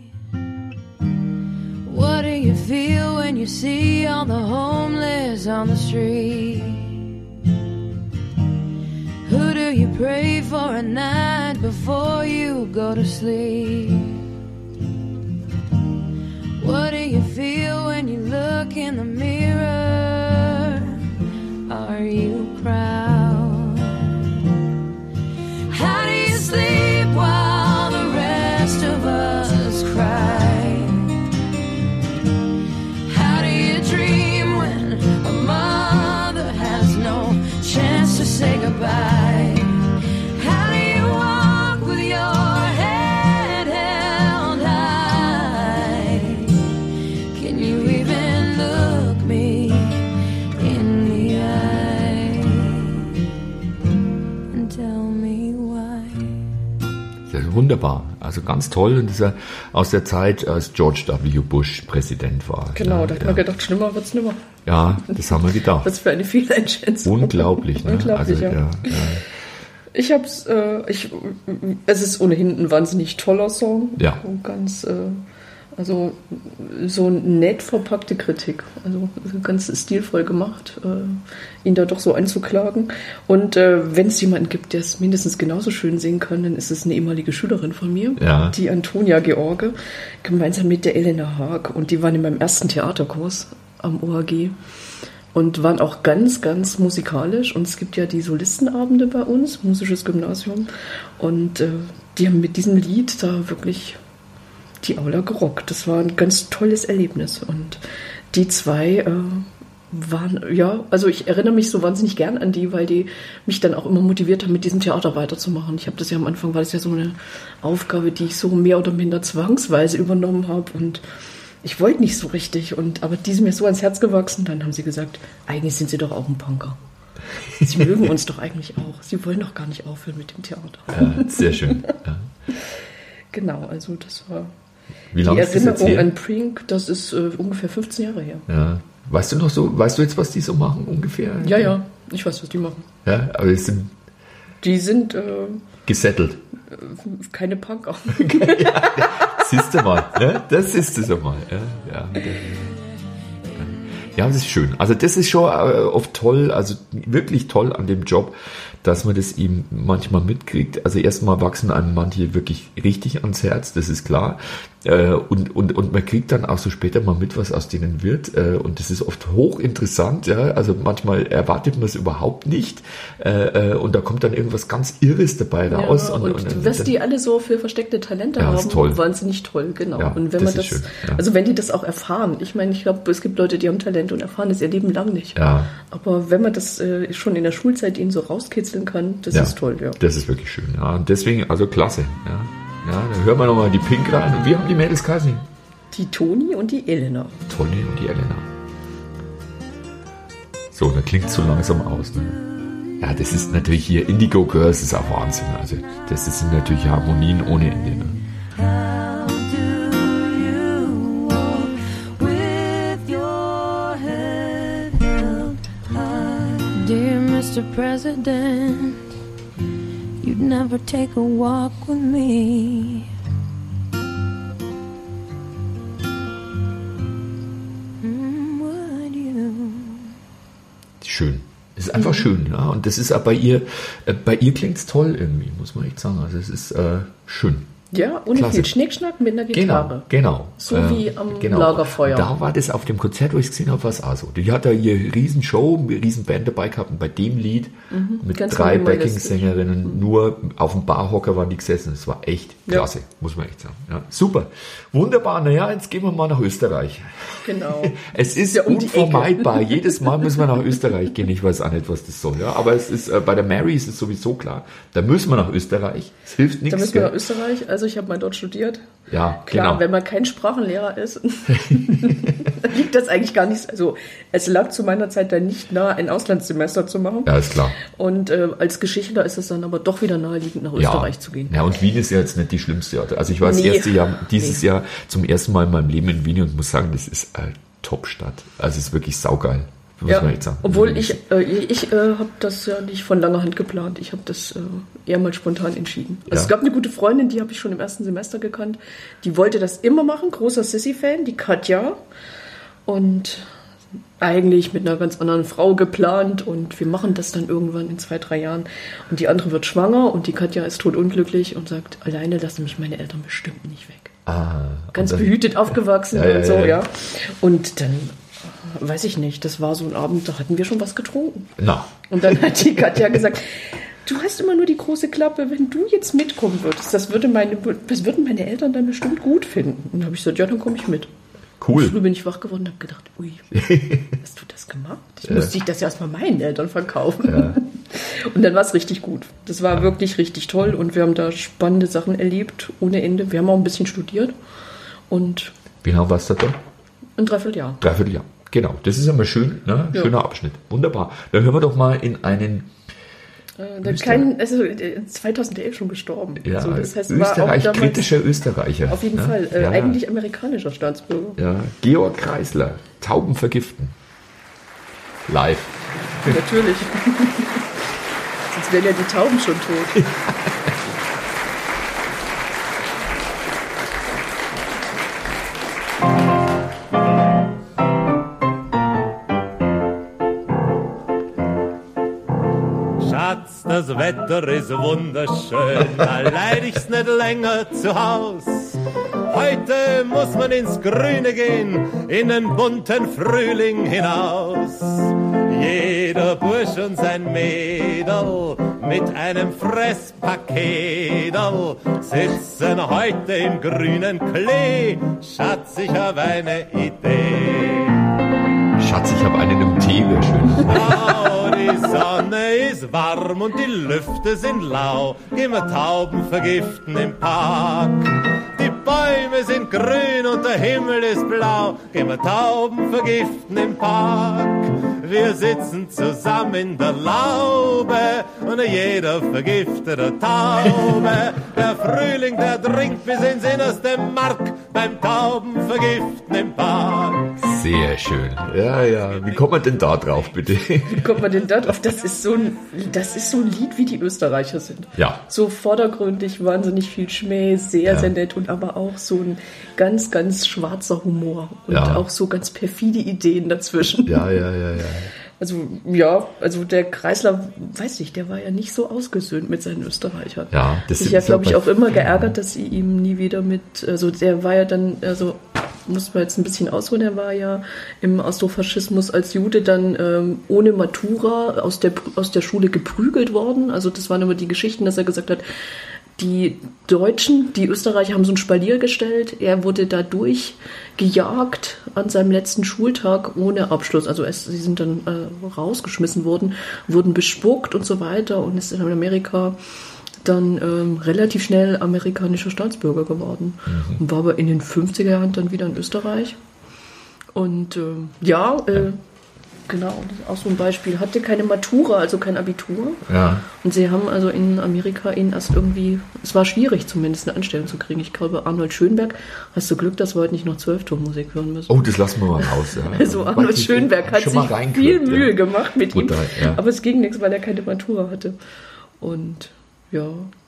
What do you feel when you see all the homeless on the street? Who do you pray for at night before you go to sleep? What do you feel when you look in the mirror? Are you proud? How do you sleep while the rest of us cry? How do you dream when a mother has no chance to say goodbye? How do you walk with your head held high? Can you even look me in the eye and tell me why? Das ist wunderbar, also ganz toll. Und das ist ja aus der Zeit, als George W. Bush Präsident war. Genau, ja, da hat man gedacht, schlimmer wird's nimmer. Ja, das haben wir gedacht. Was für eine Fehleinschätzung. Unglaublich, ne? Unglaublich, also, ja. Ich hab's, es ist ohnehin ein wahnsinnig toller Song. Ja. Und ganz, also so nett verpackte Kritik. Also ganz stilvoll gemacht, ihn da doch so anzuklagen. Und wenn es jemanden gibt, der es mindestens genauso schön singen kann, dann ist es eine ehemalige Schülerin von mir, Ja. die Antonia George, gemeinsam mit der Elena Haag. Und die waren in meinem ersten Theaterkurs am OHG. Und waren auch ganz, ganz musikalisch. Und es gibt ja die Solistenabende bei uns, musisches Gymnasium. Und die haben mit diesem Lied da wirklich die Aula gerockt. Das war ein ganz tolles Erlebnis. Und die zwei waren, ja, also ich erinnere mich so wahnsinnig gern an die, weil die mich dann auch immer motiviert haben, mit diesem Theater weiterzumachen. Ich habe das ja am Anfang, war das ja so eine Aufgabe, die ich so mehr oder minder zwangsweise übernommen habe. Und ich wollte nicht so richtig, aber die sind mir so ans Herz gewachsen. Dann haben sie gesagt, eigentlich sind sie doch auch ein Punker. Sie mögen uns doch eigentlich auch. Sie wollen doch gar nicht aufhören mit dem Theater. Ja, sehr schön. Ja. Genau, also das war Wie die lange ist das jetzt Erinnerung her? an Prink, das ist ungefähr 15 Jahre her. Ja. Weißt du jetzt, was die so machen ungefähr? Ja, ich weiß, was die machen. Ja, aber die sind Die sind gesettelt. keine Punker. Siehst du mal, ne? Das ist es einmal. Ja, das ist schön. Also das ist schon oft toll, also wirklich toll an dem Job, dass man das ihm manchmal mitkriegt. Also erstmal wachsen einem manche wirklich richtig ans Herz, das ist klar. Und man kriegt dann auch so später mal mit, was aus denen wird. Und das ist oft hochinteressant. Ja? Also manchmal erwartet man es überhaupt nicht. Und da kommt dann irgendwas ganz Irres dabei raus. Ja, und was die alle so für versteckte Talente Ja, haben, ist toll. wahnsinnig toll, genau. Ja, und wenn das man ist das, schön, ja. also wenn die das auch erfahren, ich meine, ich glaube, es gibt Leute, die haben Talent und erfahren es ihr Leben lang nicht. Ja. Aber wenn man das schon in der Schulzeit ihnen so rauskitzeln kann, das ist toll, ja. Das ist wirklich schön. Ja. Und deswegen, also klasse. Ja. Ja, dann hören wir nochmal die Pink rein. Und wie haben die Mädels geheißen? Die Toni und die Elena. Toni und die Elena. So, da klingt so langsam aus. Ne? Ja, das ist natürlich hier Indigo Girls, das ist auch Wahnsinn. Also, das sind natürlich Harmonien ohne Ende. Ne? How do you walk with your head held high? Dear Mr. President, you'd never take a walk with me. Would you? Schön. Es ist einfach schön, ja. Und das ist auch bei ihr klingt es toll irgendwie, muss man echt sagen. Also es ist schön. Ja, ohne Klasse. viel Schnickschnack mit einer Gitarre. Genau. So wie am Lagerfeuer. Da war das auf dem Konzert, wo ich es gesehen habe, war es auch so. Die hat da ihr Riesenshow, eine Riesenband dabei gehabt und bei dem Lied mit Ganz 3 minimalistisch. Backing-Sängerinnen nur auf dem Barhocker waren die gesessen. Das war echt klasse, muss man echt sagen. Ja, super. Wunderbar. Naja, jetzt gehen wir mal nach Österreich. Genau. Es ist Ja, um die unvermeidbar. Jedes Mal müssen wir nach Österreich gehen. Ich weiß auch nicht, was das soll. Ja, aber es ist bei der Mary ist es sowieso klar. Da müssen wir nach Österreich. Es hilft nichts. Da müssen wir nach gell? Österreich. Also ich habe mal dort studiert. Ja, Klar, genau. wenn man kein Sprachenlehrer ist, liegt das eigentlich gar nicht, also es lag zu meiner Zeit dann nicht nahe, ein Auslandssemester zu machen. Ja, ist klar. Und als Geschichtler ist es dann aber doch wieder naheliegend, nach Österreich zu gehen. Ja, und Wien ist ja jetzt nicht die schlimmste Stadt. Also ich war dieses Jahr zum ersten Mal in meinem Leben in Wien und muss sagen, das ist eine Top-Stadt. Also es ist wirklich saugeil. Muss man jetzt sagen. Obwohl ich habe das ja nicht von langer Hand geplant. Ich habe das eher mal spontan entschieden. Also Ja. es gab eine gute Freundin, die habe ich schon im ersten Semester gekannt. Die wollte das immer machen, großer Sissy-Fan, die Katja. Und eigentlich mit einer ganz anderen Frau geplant. Und wir machen das dann irgendwann in 2-3 Jahren. Und die andere wird schwanger und die Katja ist totunglücklich und sagt, alleine lassen mich meine Eltern bestimmt nicht weg. Ganz behütet aufgewachsen und so, ja. Und dann... weiß ich nicht, das war so ein Abend, da hatten wir schon was getrunken. Na. Und dann hat die Katja gesagt, du hast immer nur die große Klappe, wenn du jetzt mitkommen würdest, das würden meine Eltern dann bestimmt gut finden. Und dann habe ich gesagt, ja, dann komme ich mit. Cool. Und früh bin ich wach geworden und habe gedacht, ui, hast du das gemacht? Musste ich das ja erstmal meinen Eltern verkaufen. Ja. Und dann war es richtig gut. Das war wirklich richtig toll und wir haben da spannende Sachen erlebt, ohne Ende. Wir haben auch ein bisschen studiert und Wie lange warst du da? ein Dreivierteljahr. Dreivierteljahr. Genau, das ist einmal schön, ne? Ja. Schöner Abschnitt. Wunderbar. Dann hören wir doch mal in einen 2011 schon gestorben. ja, Also das heißt, war auch Österreich, damals kritischer Österreicher. auf jeden ne? Fall. Ja, Eigentlich amerikanischer Staatsbürger. Ja. Georg Kreisler, Tauben vergiften. Live. Natürlich. Sonst wären ja die Tauben schon tot. Schatz, das Wetter ist wunderschön, da leid ich's nicht länger zu Haus. Heute muss man ins Grüne gehen, in den bunten Frühling hinaus. Jeder Bursch und sein Mädel mit einem Fresspaketel sitzen heute im grünen Klee. Schatz, ich hab eine Idee. Schatz, ich habe einen im Tee, wäre schön. Oh, die Sonne ist warm und die Lüfte sind lau. Gehen wir Tauben vergiften im Park. Die Bäume sind grün und der Himmel ist blau. Gehen wir Tauben vergiften im Park. Wir sitzen zusammen in der Laube und jeder vergiftet eine Taube. Der Frühling, der dringt bis ins innerste Mark beim Tauben vergiften im Park. Sehr schön. Ja, ja. Wie kommt man denn da drauf, bitte? Wie kommt man denn da drauf? Das ist so ein Lied, wie die Österreicher sind. Ja. So vordergründig, wahnsinnig viel Schmäh, sehr, sehr nett und aber auch so ein ganz, ganz schwarzer Humor und auch so ganz perfide Ideen dazwischen. Ja. Also der Kreisler, weiß ich, der war ja nicht so ausgesöhnt mit seinen Österreichern. Ja, das sich ja, ist glaube ich, bei auch immer geärgert, dass sie ihm nie wieder also der war ja dann, also muss man jetzt ein bisschen ausholen, er war ja im Austrofaschismus als Jude dann ohne Matura aus der Schule geprügelt worden. Also das waren immer die Geschichten, dass er gesagt hat, die Deutschen, die Österreicher haben so ein Spalier gestellt. Er wurde dadurch gejagt an seinem letzten Schultag ohne Abschluss. Also sie sind dann rausgeschmissen worden, wurden bespuckt und so weiter und ist in Amerika dann relativ schnell amerikanischer Staatsbürger geworden. Und war aber in den 50er Jahren dann wieder in Österreich. Und genau, das ist auch so ein Beispiel. Hatte keine Matura, also kein Abitur. Ja. Und sie haben also in Amerika ihn erst irgendwie, es war schwierig zumindest eine Anstellung zu kriegen. Ich glaube, Arnold Schönberg, hast du Glück, dass wir heute nicht noch 12-Ton-Musik hören müssen. Oh, das lassen wir mal raus. Ja. Also Arnold Schönberg hat sich viel Mühe gemacht mit ihm, ja. aber es ging nichts, weil er keine Matura hatte. Und ja,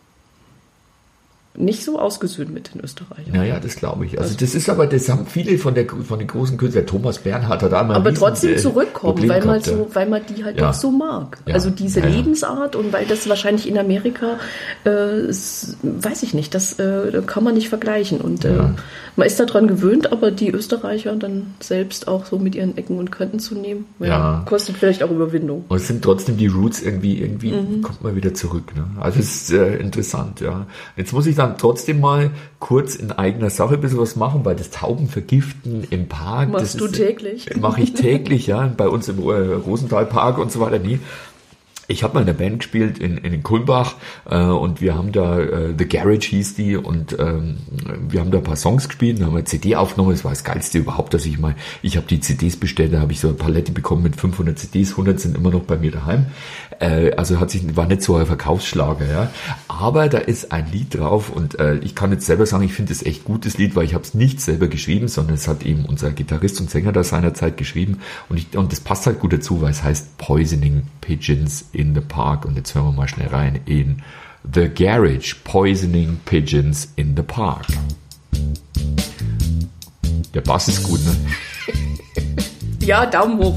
nicht so ausgesöhnt mit den Österreichern. Naja, das glaube ich. Also das haben viele von den großen Künstlern, Thomas Bernhard hat einmal aber trotzdem zurückkommen, weil man die halt Ja. auch so mag. Ja. Also diese Ja, ja. Lebensart und weil das wahrscheinlich in Amerika, weiß ich nicht, das kann man nicht vergleichen. Und man ist daran gewöhnt, aber die Österreicher dann selbst auch so mit ihren Ecken und Kanten zu nehmen, kostet vielleicht auch Überwindung. Und es sind trotzdem die Roots irgendwie kommt man wieder zurück. Ne? Also es ist interessant, ja. Jetzt muss ich dann trotzdem mal kurz in eigener Sache ein bisschen was machen, weil das Taubenvergiften im Park. Machst du täglich? Mache ich täglich, ja, bei uns im Rosenthalpark und so weiter nie. Ich habe mal in der Band gespielt in Kulmbach und wir haben da, The Garage hieß die, und wir haben da ein paar Songs gespielt und haben eine CD aufgenommen. Das war das Geilste überhaupt, dass ich habe die CDs bestellt, da habe ich so eine Palette bekommen mit 500 CDs, 100 sind immer noch bei mir daheim. Also war nicht so ein Verkaufsschlager, ja. Aber da ist ein Lied drauf und ich kann jetzt selber sagen, ich finde es echt gutes Lied, weil ich habe es nicht selber geschrieben, sondern es hat eben unser Gitarrist und Sänger da seinerzeit geschrieben und das passt halt gut dazu, weil es heißt Poisoning Pigeons in the Park. Und jetzt hören wir mal schnell rein in The Garage, Poisoning Pigeons in the Park. Der Bass ist gut, ne? Ja, Daumen hoch.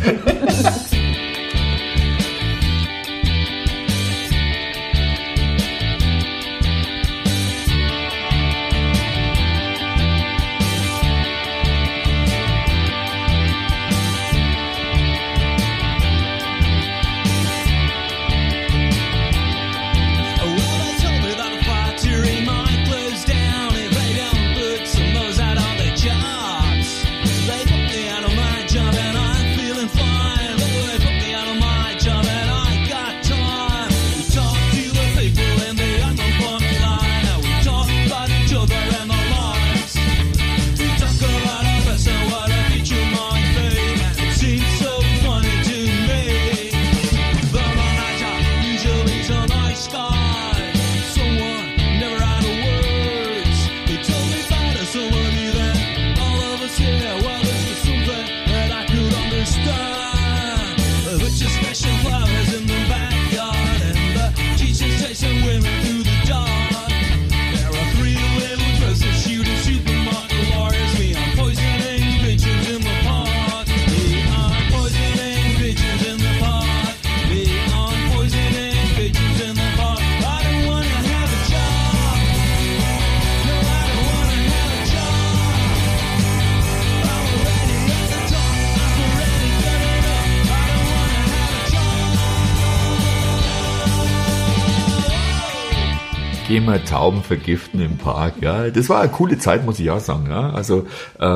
Gehen wir Tauben vergiften im Park, ja. Das war eine coole Zeit, muss ich auch sagen, ja. Also,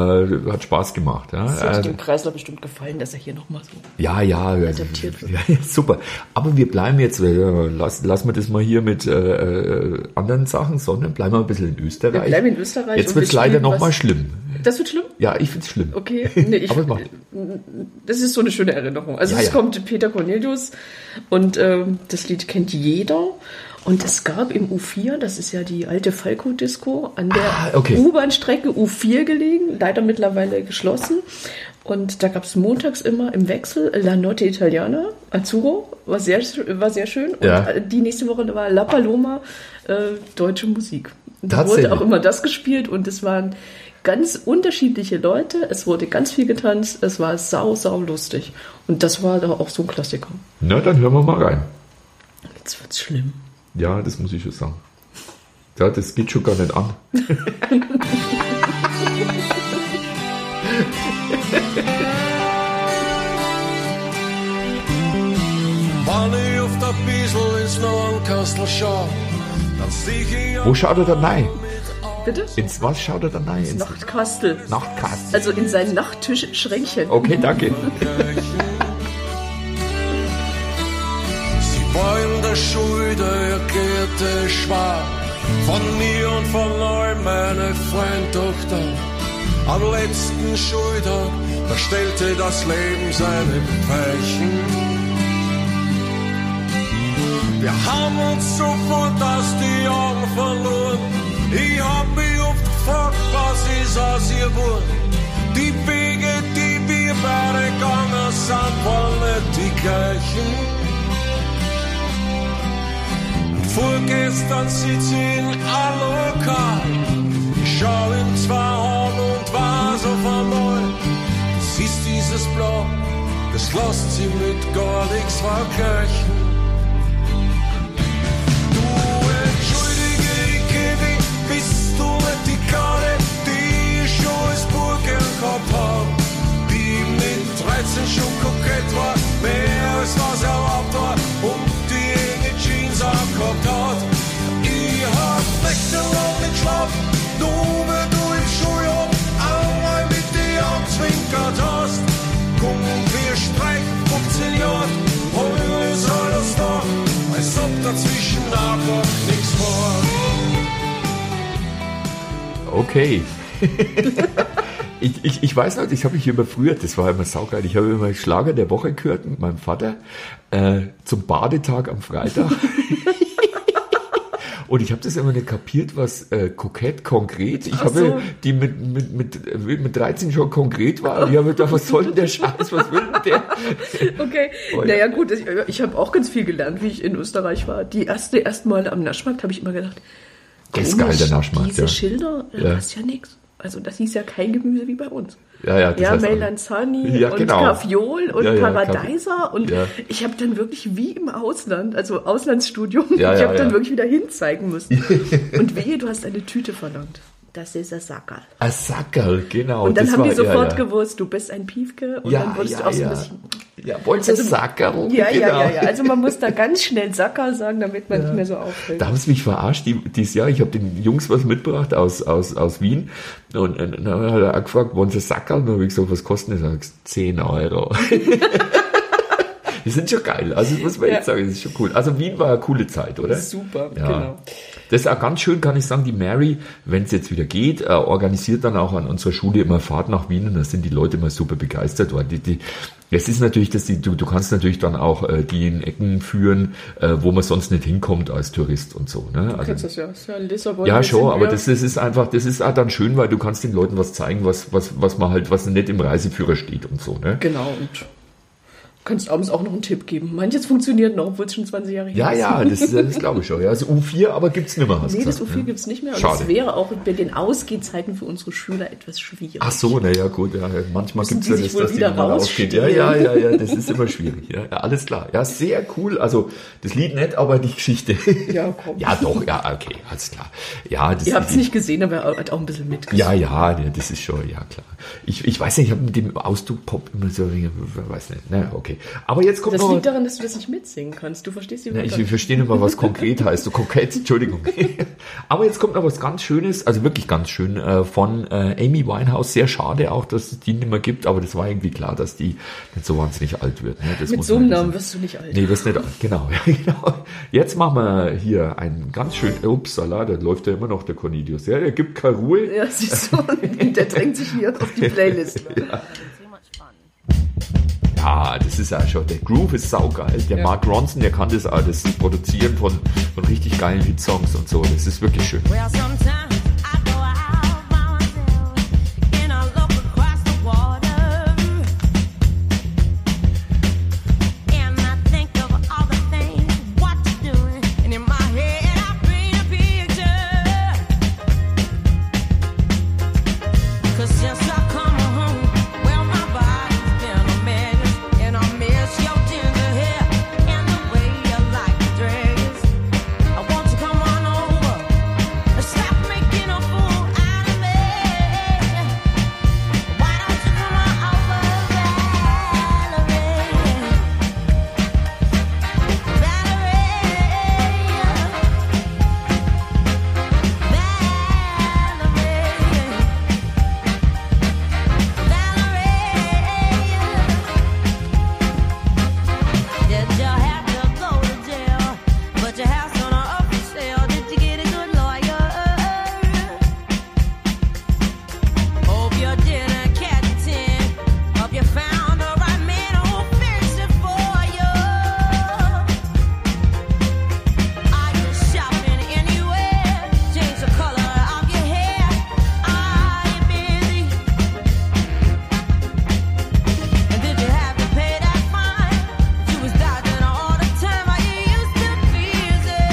hat Spaß gemacht, ja. Das hat dem Kreisler bestimmt gefallen, dass er hier nochmal so ja, adaptiert wird. Ja, super. Aber wir bleiben jetzt, lassen wir das mal hier mit anderen Sachen, sondern bleiben wir ein bisschen in Österreich. Wir bleiben in Österreich. Jetzt wird es leider nochmal schlimm. Das wird schlimm? Ja, ich finde es schlimm. Okay, nee, Aber das ist so eine schöne Erinnerung. Also es kommt Peter Cornelius und das Lied kennt jeder. Und es gab im U4, das ist ja die alte Falco-Disco, an der U-Bahn-Strecke U4 gelegen, leider mittlerweile geschlossen. Und da gab es montags immer im Wechsel La Notte Italiana, Azzurro, war sehr schön. Und die nächste Woche war La Paloma, deutsche Musik. Da wurde auch immer das gespielt und es waren ganz unterschiedliche Leute, es wurde ganz viel getanzt, es war sau lustig. Und das war da auch so ein Klassiker. Na, dann hören wir mal rein. Jetzt wird's schlimm. Ja, das muss ich schon sagen. Ja, das geht schon gar nicht an. Wenn ich auf der Biesel ins Nornkastel schaue, dann sehe ich... Wo schaut er dann rein? Bitte? Ins was schaut er dann rein? Ins Nachtkastel. Nachtkastel. Also in sein Nachttischschränkchen. Okay, danke. War in der Schule der erklärte Schwab von mir und von all meine Freundtochter. Am letzten Schultag, da stellte das Leben seine Weichen. Wir haben uns sofort aus die Augen verloren. Ich hab mich oft gefragt, was ist aus ihr geworden. Die Wege, die wir beide gegangen sind, waren nicht die gleichen. Vorgestern sitz ich in ein Lokal, ich schau ihm zwar an und weiß auf einmal, das ist dieses Blau, das lässt sich mit gar nichts vergleichen. Du entschuldige, ich kenn dich, bist du nicht die Karte, die ich schon als Burgen gehabt hab, die mit 13 schon kokett war, mehr als was erlaubt war, und die enge Jeans angehabt hat. Ich hab nächtelang nicht geschlafen, nur wenn du im Schuljahr einmal mit dir angezwinkert hast. Komm, wir streichen 15 Jahre, hol uns alle ich aber nichts vor. Okay. Ich weiß noch, ich habe mich immer früher, das war immer saugeil, ich habe immer Schlager der Woche gehört mit meinem Vater zum Badetag am Freitag. Und ich habe das immer nicht kapiert, was kokett, konkret. Ich habe die mit 13 schon konkret war. Und ich habe gedacht, was soll denn der Scheiß, was will denn der? Okay, naja gut, ich habe auch ganz viel gelernt, wie ich in Österreich war. Die ersten Male am Naschmarkt habe ich immer gedacht, das ist geil, der Naschmarkt. Diese Schilder, das ist ja nichts. Also das hieß ja kein Gemüse wie bei uns. Ja, das heißt Melanzani und genau. Kaviol und Paradeiser. Und ich habe dann wirklich wie im Ausland, also Auslandsstudium, ich habe dann wirklich wieder hinzeigen müssen. Und wehe, du hast eine Tüte verlangt. Das ist ein Sackerl. Ein Sackerl, genau. Und dann haben die sofort gewusst, du bist ein Piefke. Und dann wurdest du auch so ein bisschen... Ja, wollen Sie Sackerl? Ja. Also man muss da ganz schnell Sackerl sagen, damit man nicht mehr so auffällt. Da haben sie mich verarscht dieses Jahr. Ich habe den Jungs was mitgebracht aus Wien. Und dann hat er gefragt, wollen Sie Sackerl? Und dann habe ich gesagt, was kostet das? Ich gesagt, 10 €. Die sind schon geil. Also das muss man jetzt sagen, das ist schon cool. Also Wien war eine coole Zeit, oder? Super, genau. Das ist auch ganz schön, kann ich sagen, die Mary, wenn es jetzt wieder geht, organisiert dann auch an unserer Schule immer Fahrt nach Wien und da sind die Leute immer super begeistert. Es ist natürlich, dass du kannst natürlich dann auch die in Ecken führen, wo man sonst nicht hinkommt als Tourist und so. Ne? Du kennst das ja, ist ja in Lissabon. Ja, schon, aber das ist auch dann schön, weil du kannst den Leuten was zeigen, was nicht im Reiseführer steht und so. Ne? Genau, und kannst abends auch noch einen Tipp geben. Manches funktioniert noch, obwohl es schon 20 Jahre her ist. Ja, das glaube ich schon. Ja, also U4, aber gibt's nicht mehr. Nee, das U4 gibt's nicht mehr. Und das wäre auch bei den Ausgehzeiten für unsere Schüler etwas schwierig. Ach so, naja, gut. Ja, manchmal Müssen gibt's ja das, dass die mal ausgeht. Ja, das ist immer schwierig. Ja, alles klar. Ja, sehr cool. Also, das Lied nicht, aber die Geschichte. Ja, komm. Ja, doch, ja, okay, alles klar. Ja, Ihr habt es nicht gesehen, aber er hat auch ein bisschen mitgesungen. Ja, das ist schon, ja, klar. Ich weiß nicht, ich habe mit dem Ausdruck-Pop immer so, weiß nicht. Na, okay. Aber jetzt kommt das liegt daran, dass du das nicht mitsingen kannst. Du verstehst die Wörter. Ich verstehe nicht mal, was konkret heißt. So kokett, Entschuldigung. Aber jetzt kommt noch was ganz Schönes, also wirklich ganz schön, von Amy Winehouse. Sehr schade auch, dass es die nicht mehr gibt, aber das war irgendwie klar, dass die nicht so wahnsinnig alt wird. Ne? Das mit so einem Namen wirst du nicht alt. Nee, wirst nicht alt. Genau. Jetzt machen wir hier einen ganz schönen, upsala, da läuft ja immer noch der Cornelius. Ja, der gibt keine Ruhe. Ja, siehst du, der drängt sich hier auf die Playlist. Ja, das ist ja schon, der Groove ist saugeil. Der Mark Ronson, der kann das alles produzieren von richtig geilen Hitsongs und so. Das ist wirklich schön. Well, sometimes I go out by myself and I look across the water and I think of all the things what you're doing and in my head I paint a picture 'cause since I come home, well my body's been a mess and I miss your ginger hair and the way you like to dress. I want you to come on over. Stop making a fool out of me. Why don't you come on over, Valerie? Did you have to go to jail? But your house on up for sale. Did you get a good lawyer? Hope you didn't catch a 10. Hope you found the right man who'll fix it for you. Are you shopping anywhere? Change the color of your hair. Are you busy? And did you have to pay that fine? You was dodging all the time. Are you used to busy?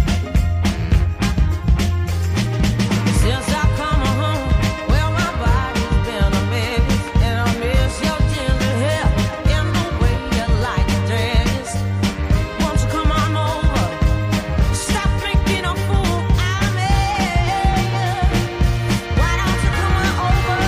Since I come home, well my body's been a mess, and I miss your ginger hair and the way you like to dress. Won't you come on over? Stop making a fool out of me. Why don't you come on over,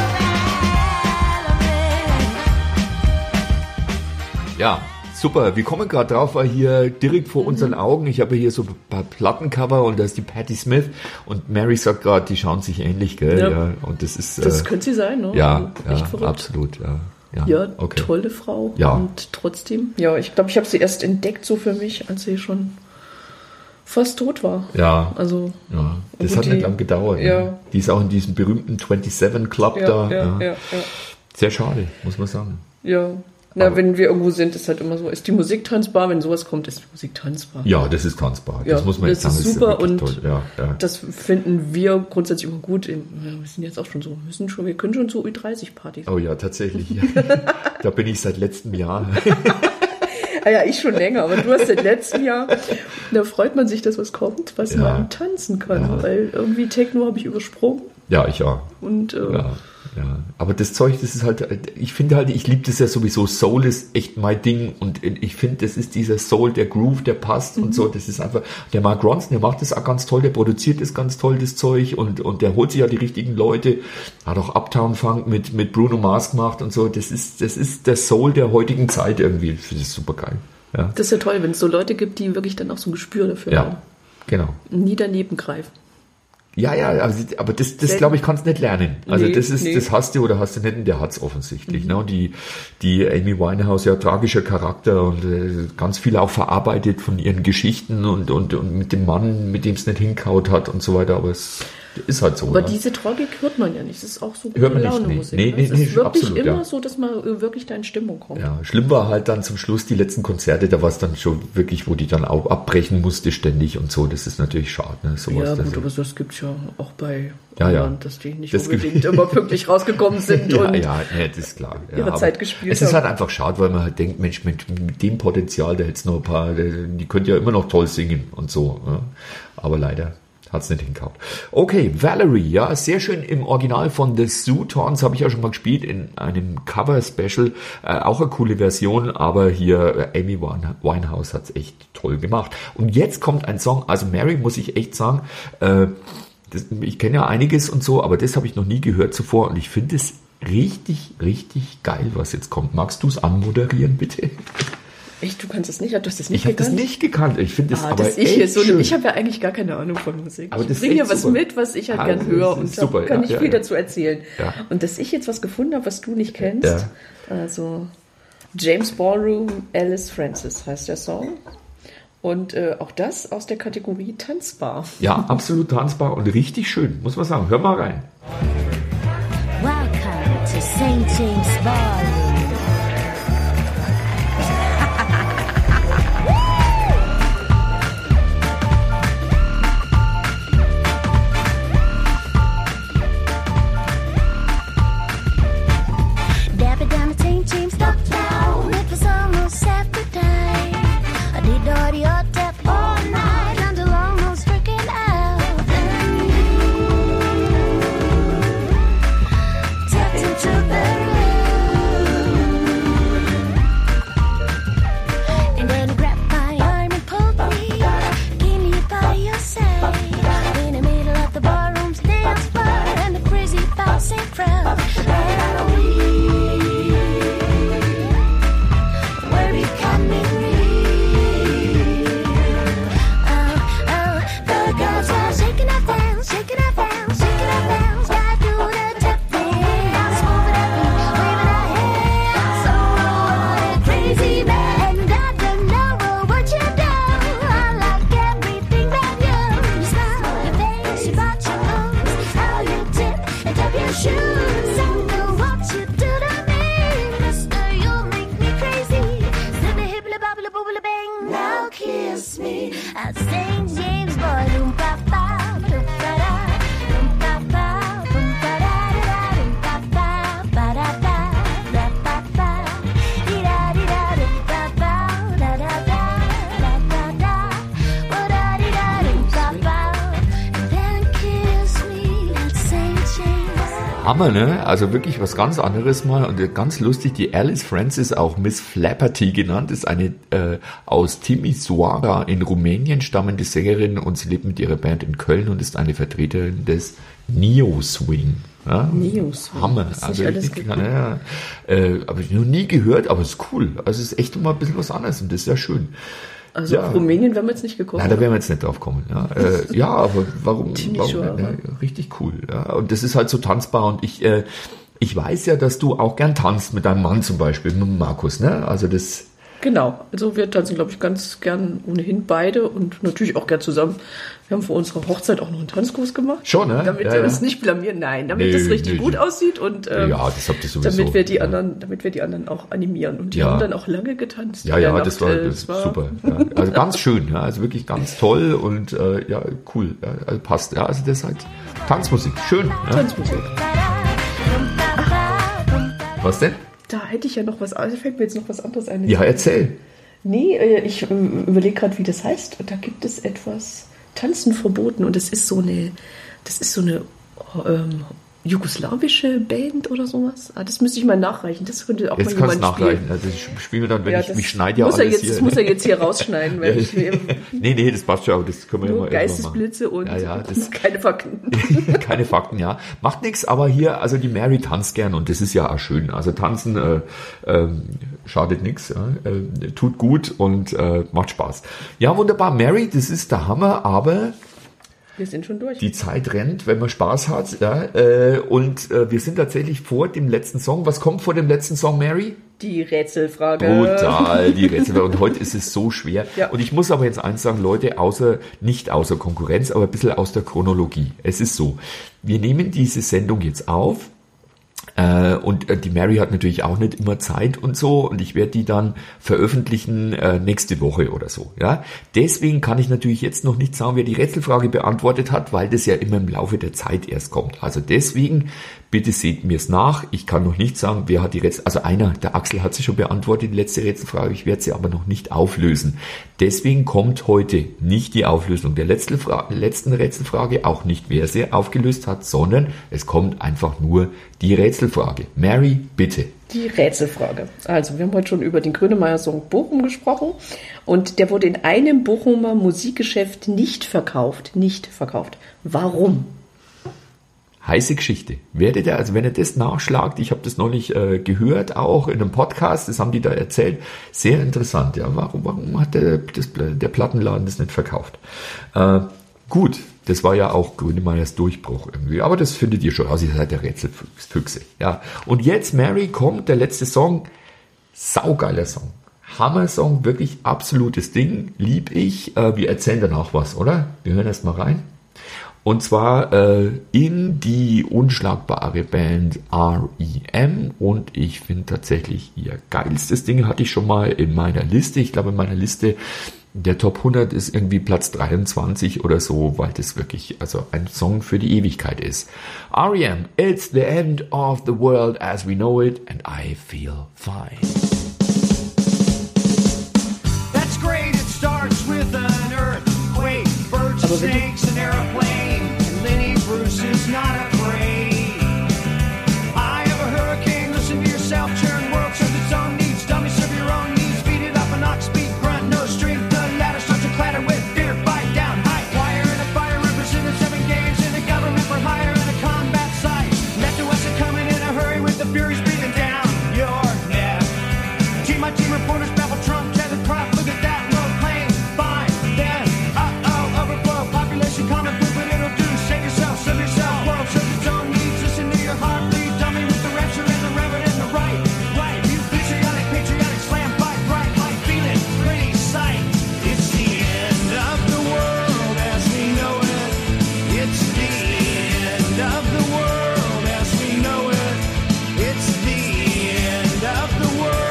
Valerie? Ja, super. Wir kommen gerade drauf, weil hier direkt vor unseren Augen, ich habe hier so ein paar Plattencover und da ist die Patti Smith und Mary sagt gerade, die schauen sich ähnlich, gell? Ja. Und das ist... Das könnte sie sein, ne? ja, Echt verrückt. absolut, ja. Ja, okay. tolle Frau. Ja. Und trotzdem, ja, ich glaube, ich habe sie erst entdeckt so für mich, als sie schon fast tot war. Ja. Also, Ja, das Gut, hat nicht die- lang gedauert. ja. Ne? Die ist auch in diesem berühmten 27 Club da. ja. Sehr schade, muss man sagen. Ja. Na, Aber- wenn wir irgendwo sind, ist halt immer so, ist die Musik tanzbar? Wenn sowas kommt, ist die Musik tanzbar. Ja, das ist tanzbar. Ja, Das muss man jetzt sagen. das ist super wirklich und toll. Ja. das finden wir grundsätzlich immer gut. Wir sind jetzt auch schon so, wir können schon so Ü30-Partys. Oh ja, tatsächlich. Da bin ich seit letztem Jahr. Ah ja, ich schon länger, aber du hast seit letztem Jahr. Da freut man sich, dass was kommt, was Ja. man tanzen kann. Ja. Weil irgendwie Techno habe ich übersprungen. Ja, ich auch. Und Ja, aber das Zeug, das ist halt, ich finde halt, ich liebe das ja sowieso, Soul ist echt mein Ding und ich finde, das ist dieser Soul, der Groove, der passt und so, das ist einfach, der Mark Ronson, der macht das auch ganz toll, der produziert das ganz toll, das Zeug und der holt sich ja die richtigen Leute, hat auch Uptown Funk mit Bruno Mars gemacht und so, das ist der Soul der heutigen Zeit irgendwie, ich finde das super geil. Ja, das ist ja toll, wenn es so Leute gibt, die wirklich dann auch so ein Gespür dafür haben. ja, genau. Nie daneben greifen. Ja, aber das glaube ich, kannst du nicht lernen. Also Nee, das nee. hast du oder hast du nicht, und der hat's offensichtlich. Ne? Und die Amy Winehouse, ja, tragischer Charakter und ganz viel auch verarbeitet von ihren Geschichten und mit dem Mann, mit dem es nicht hinkaut hat und so weiter, aber es ist halt so. Aber ne? diese Tragik hört man ja nicht. Das ist auch so Hört man nicht, Laune-Musik. nee. Ne? Nee, es ist wirklich absolut, immer ja. so, dass man wirklich da in Stimmung kommt. Ja, schlimm war halt dann zum Schluss die letzten Konzerte, da war es dann schon wirklich, wo die dann auch abbrechen musste ständig und so, das ist natürlich schade. Ne? Sowas, Ja, das- gut, aber das gibt's ja auch bei Ja, ja. anderen, dass die nicht Das gibt- unbedingt immer pünktlich rausgekommen sind Ja, und das ist klar. Ja, ihre aber Zeit gespielt Es ist haben. halt einfach schade, weil man halt denkt, Mensch, mit dem Potenzial, da hätte es noch ein paar, die könnt ja immer noch toll singen und so. Ja. Aber leider hat's nicht hingehauen. Okay, Valerie, ja, sehr schön im Original von The Zootons, habe ich ja schon mal gespielt, in einem Cover-Special, auch eine coole Version, aber hier Amy Winehouse hat's echt toll gemacht. Und jetzt kommt ein Song, also Mary, muss ich echt sagen, ich kenne ja einiges und so, aber das habe ich noch nie gehört zuvor und ich finde es richtig, richtig geil, was jetzt kommt. Magst du es anmoderieren, bitte? Echt, du kannst das nicht? Du hast das nicht Ich habe das gekannt? nicht gekannt. Ich finde es aber dass ich echt hier so schön. ich habe ja eigentlich gar keine Ahnung von Musik. Aber das Ich ist bringe ja echt was super. mit, was ich halt Ah, gern das höre ist und super, da kann ja, ich ja, viel ja. dazu erzählen. Ja. Und dass ich jetzt was gefunden habe, was du nicht kennst, Ja. also James Ballroom, Alice Francis heißt der Song. Und auch das aus der Kategorie tanzbar. Ja, absolut tanzbar und richtig schön, muss man sagen. Hör mal rein. Welcome to St. James Ballroom. Dabba down to St. James Downtown. It was almost every day. I did all the odd tap all night until almost freaking out. Tapped into the room. And then he grabbed my arm and pulled me. Give me by your side. In the middle of the ballroom's dance floor and the crazy bouncing crowd. And we were becoming real. The girls were shaking their hands, shaking their hands, shaking their hands. Gotta do the tap dance, moving our feet, waving our hands. So crazy man, and I don't know what you do. I like everything that you smile, your face, your butt, your nose, how you tip and tap your shoes. I know what you do to me, Mister. You make me crazy. Send a hibbly bobbly bobbly bang. Now kiss me at St. James Ballroom. Pa pa dum pa da, dum pa pa, dum pa da da da, dum pa pa pa da da, da pa pa, dee da dee da, dum pa pa da da da, da da da, wa da dee da, dum pa pa, and then kiss me at St. James. Hammer, ne? Also wirklich was ganz anderes mal und ganz lustig, die Alice Francis, auch Miss Flaherty genannt, ist eine aus Timișoara in Rumänien stammende Sängerin und sie lebt mit ihrer Band in Köln und ist eine Vertreterin des Neo-Swing. Ja? Neo-Swing, Hammer. was es Also nicht alles richtig, gibt. ja, habe ich noch nie gehört, aber es ist cool. Also es ist echt mal ein bisschen was anderes und das ist ja schön. Also Ja. auf Rumänien wären wir jetzt nicht gekommen. Nein, da werden wir jetzt nicht drauf kommen. Ja, ja, aber warum Timișoara. nicht, ne? Richtig cool. Ja. Und das ist halt so tanzbar und ich weiß ja, dass du auch gern tanzt mit deinem Mann zum Beispiel, mit dem Markus. Ne? Also das Genau, also wir tanzen, glaube ich, ganz gern ohnehin beide und natürlich auch gern zusammen. Wir haben vor unserer Hochzeit auch noch einen Tanzkurs gemacht. Schon, ne? Damit wir uns nicht blamieren, nein, damit das richtig gut aussieht und Ja, das habt ihr sowieso. damit wir die anderen auch animieren. Und die haben dann auch lange getanzt. Ja, in der ja, Nacht. das war super. Ja. Also ganz schön, ja, also wirklich ganz toll und ja, cool. Ja, also passt. Ja, also das ist halt Tanzmusik. Schön. Ja. Tanzmusik. Was denn? Da hätte ich ja noch was, also fällt mir jetzt noch was anderes ein. Ja, erzähl. Nee, ich überlege gerade, wie das heißt. Und da gibt es etwas Tanzen verboten und das ist so eine jugoslawische Band oder sowas. Das müsste ich mal nachreichen. Das könnte auch Jetzt mal kannst du jemand nachreichen. spielen. Also ich spiele dann, wenn Ja, ich mich schneide ja muss alles jetzt, hier. Das muss er jetzt hier rausschneiden, weil ich Nee, das passt schon, aber das können wir ja nur mal irgendwann machen. Geistesblitze und Ja, das- keine Fakten. Keine Fakten, ja. Macht nichts, aber hier, also die Mary tanzt gern und das ist ja auch schön. Also tanzen schadet nichts, ja. Tut gut und macht Spaß. Ja, wunderbar. Mary, das ist der Hammer, aber Wir sind schon durch. die Zeit rennt, wenn man Spaß hat. Ja, und wir sind tatsächlich vor dem letzten Song. Was kommt vor dem letzten Song, Mary? Die Rätselfrage. Brutal, die Rätsel. Und heute ist es so schwer. Ja. Und ich muss aber jetzt eins sagen, Leute, nicht außer Konkurrenz, aber ein bisschen aus der Chronologie. Es ist so, wir nehmen diese Sendung jetzt auf. Und die Mary hat natürlich auch nicht immer Zeit und so und ich werde die dann veröffentlichen nächste Woche oder so. Ja, deswegen kann ich natürlich jetzt noch nicht sagen, wer die Rätselfrage beantwortet hat, weil das ja immer im Laufe der Zeit erst kommt. Also deswegen bitte seht mir es nach. Ich kann noch nicht sagen, wer hat die Rätsel. Also der Axel hat sie schon beantwortet, die letzte Rätselfrage. Ich werde sie aber noch nicht auflösen. Deswegen kommt heute nicht die Auflösung der letzten Rätselfrage, auch nicht wer sie aufgelöst hat, sondern es kommt einfach nur die Rätselfrage. Mary, bitte. Die Rätselfrage. Also, wir haben heute schon über den Grönemeyer-Song Bochum gesprochen und der wurde in einem Bochumer Musikgeschäft nicht verkauft. Nicht verkauft. Warum? Heiße Geschichte. Also wenn ihr das nachschlagt, ich habe das neulich gehört, auch in einem Podcast, das haben die da erzählt, sehr interessant. Ja, warum hat der Plattenladen das nicht verkauft? Gut, das war ja auch Grönemeyers Durchbruch irgendwie, aber das findet ihr schon raus, ihr seid der Rätselfüchse. Ja. Und jetzt, Mary, kommt der letzte Song, saugeiler Song. Hammer-Song, wirklich absolutes Ding, lieb ich. Wir erzählen danach was, oder? Wir hören erst mal rein. Und zwar in die unschlagbare Band R.E.M. und ich finde tatsächlich ihr geilstes Ding, hatte ich schon mal in meiner Liste. Ich glaube, in meiner Liste der Top 100 ist irgendwie Platz 23 oder so, weil das wirklich also ein Song für die Ewigkeit ist. R.E.M. It's the end of the world as we know it and I feel fine. That's great, it starts with an earthquake, birds and snakes, an airplane, and Lenny Bruce is not afraid. I have a hurricane, listen to yourself, churn, world serves its own needs, dummy serve your own needs, beat it up an ox, beat, grunt, no strength, the ladder starts to clatter with fear, fight down, high wire and a fire, representing 7 games in the government for hire and a combat site. Left to us are coming in a hurry with the furies breathing down your neck. My team reporters babble Trump, tethered crop, look at that low plane, fine, then, overflow, population common food, but it'll do, save yourself, world serves its own needs, listen to your heart, please, dummy with the rapture and the reverend and the right, you patriotic, slam, fight, bright, light, feeling, pretty sight, it's the end of the world as we know it, it's the end of the world as we know it, it's the end of the world.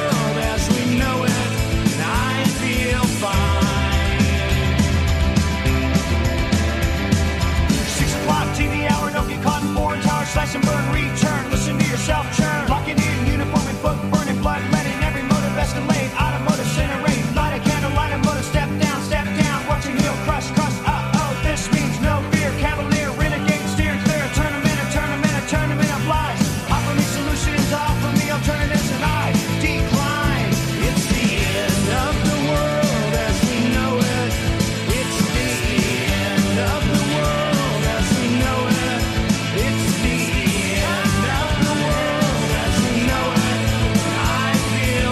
Slash and burn, return, listen to yourself churn. Locking in, uniform and book, burning blood, letting every motive escalate. Automotive incinerate, light a candle, light a motive, step down, watching heel crush, this means no fear. Cavalier, renegade, steer clear, a tournament of lies. Offer me solutions, offer me alternatives, and I decline. It's the end of the world as we know it. It's the end of the world as we know it. It's the end of the world as we know it. I feel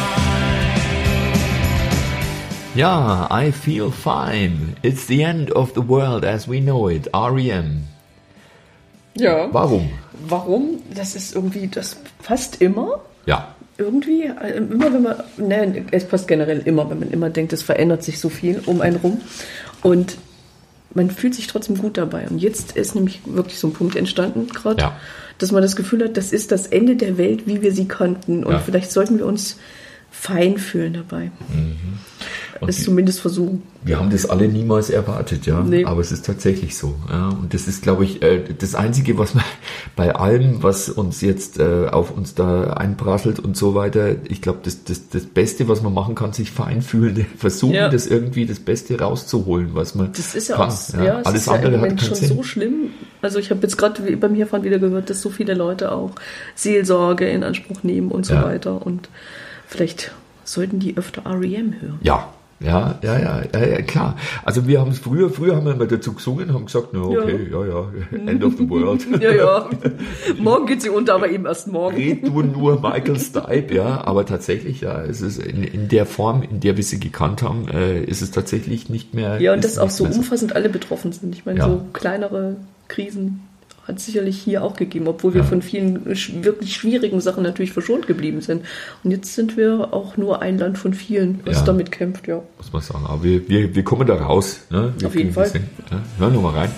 fine. Ja, I feel fine. It's the end of the world as we know it. R.E.M. Ja. Warum? Warum? Das ist irgendwie, das passt immer. Ja. irgendwie, immer wenn man, es passt generell immer, wenn man immer denkt, es verändert sich so viel um einen rum und man fühlt sich trotzdem gut dabei. Und jetzt ist nämlich wirklich so ein Punkt entstanden gerade, dass man das Gefühl hat, das ist das Ende der Welt, wie wir sie kannten. Und vielleicht sollten wir uns fein fühlen dabei. Es zumindest versuchen. Wir haben das alle niemals erwartet, ja. Nee. Aber es ist tatsächlich so. Ja. Und das ist, glaube ich, das Einzige, was man bei allem, was uns jetzt auf uns da einprasselt und so weiter, ich glaube, das Beste, was man machen kann, sich fein fühlen, versuchen, das irgendwie das Beste rauszuholen, was man das ist ja kann. auch, ja, Alles ist andere ja im hat Moment keinen schon Sinn. so schlimm. Also ich habe jetzt gerade beim Herfahren wieder gehört, dass so viele Leute auch Seelsorge in Anspruch nehmen und so weiter. Und vielleicht sollten die öfter R.E.M. hören. Ja, klar. Also wir haben es früher haben wir immer dazu gesungen, haben gesagt, na okay, End of the World. Morgen geht sie unter, aber eben erst morgen. Red du nur Michael Stipe, ja, aber tatsächlich, es ist in der Form, in der wir sie gekannt haben, ist es tatsächlich nicht mehr. Ja, und dass auch so mehr umfassend alle betroffen sind. Ich meine, so kleinere Krisen hat es sicherlich hier auch gegeben, obwohl wir von vielen wirklich schwierigen Sachen natürlich verschont geblieben sind. Und jetzt sind wir auch nur ein Land von vielen, was damit kämpft, muss man sagen. Aber wir kommen da raus. Ne? Auf jeden Fall. Hören wir mal rein.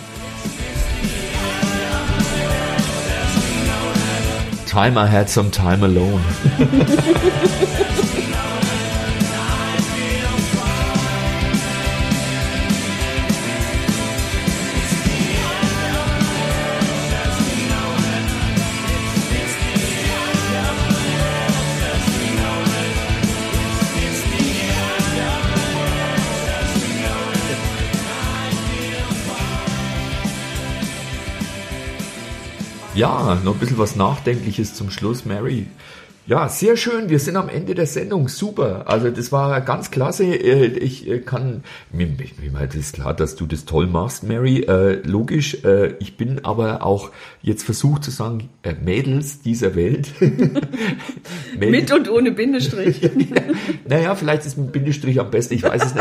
Time I had some time alone. Ja, noch ein bisschen was Nachdenkliches zum Schluss, Mary. Ja, sehr schön. Wir sind am Ende der Sendung. Super. Also das war ganz klasse. Ich kann, mir ist klar, dass du das toll machst, Mary. Logisch. Ich bin aber auch jetzt versucht zu sagen, Mädels dieser Welt. Mit und ohne Bindestrich. Naja, vielleicht ist ein Bindestrich am besten. Ich weiß es nicht.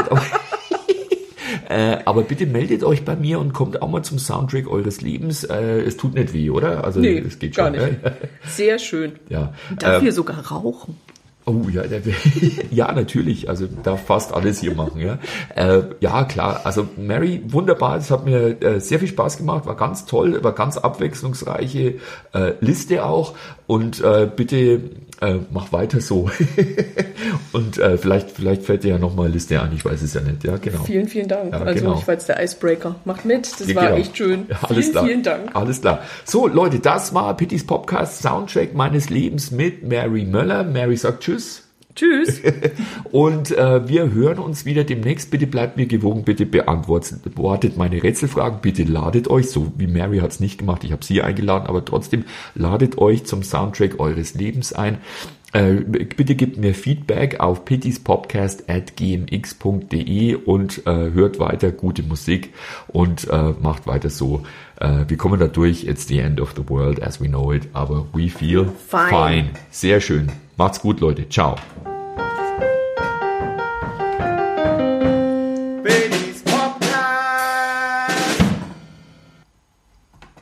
Aber bitte meldet euch bei mir und kommt auch mal zum Soundtrack eures Lebens. Es tut nicht weh, oder? Also nee, es geht gar schon. nicht. Sehr schön. Ja. Darf hier sogar rauchen? Oh ja, ja, natürlich. Also darf fast alles hier machen. Ja, ja klar. Also Mary, wunderbar. Es hat mir sehr viel Spaß gemacht. War ganz toll. War ganz abwechslungsreiche Liste auch. Und bitte mach weiter so. Und vielleicht fällt dir ja noch mal eine Liste ein. Ich weiß es ja nicht. Ja, genau. Vielen, vielen Dank. Ja, also genau. ich war jetzt der Icebreaker. Macht mit. Das war genau. echt schön. Ja, alles klar. Vielen Dank. Alles klar. So, Leute, das war Pittys Podcast Soundtrack meines Lebens mit Mary Möller. Mary sagt Tschüss. Tschüss. Und wir hören uns wieder demnächst. Bitte bleibt mir gewogen, bitte beantwortet meine Rätselfragen, bitte ladet euch, so wie Mary hat es nicht gemacht, ich habe sie eingeladen, aber trotzdem ladet euch zum Soundtrack eures Lebens ein. Bitte gebt mir Feedback auf pittyspodcast@gmx.de und hört weiter gute Musik und macht weiter so. Wir kommen da durch. It's the end of the world as we know it, aber we feel fine. Sehr schön. Macht's gut, Leute. Ciao.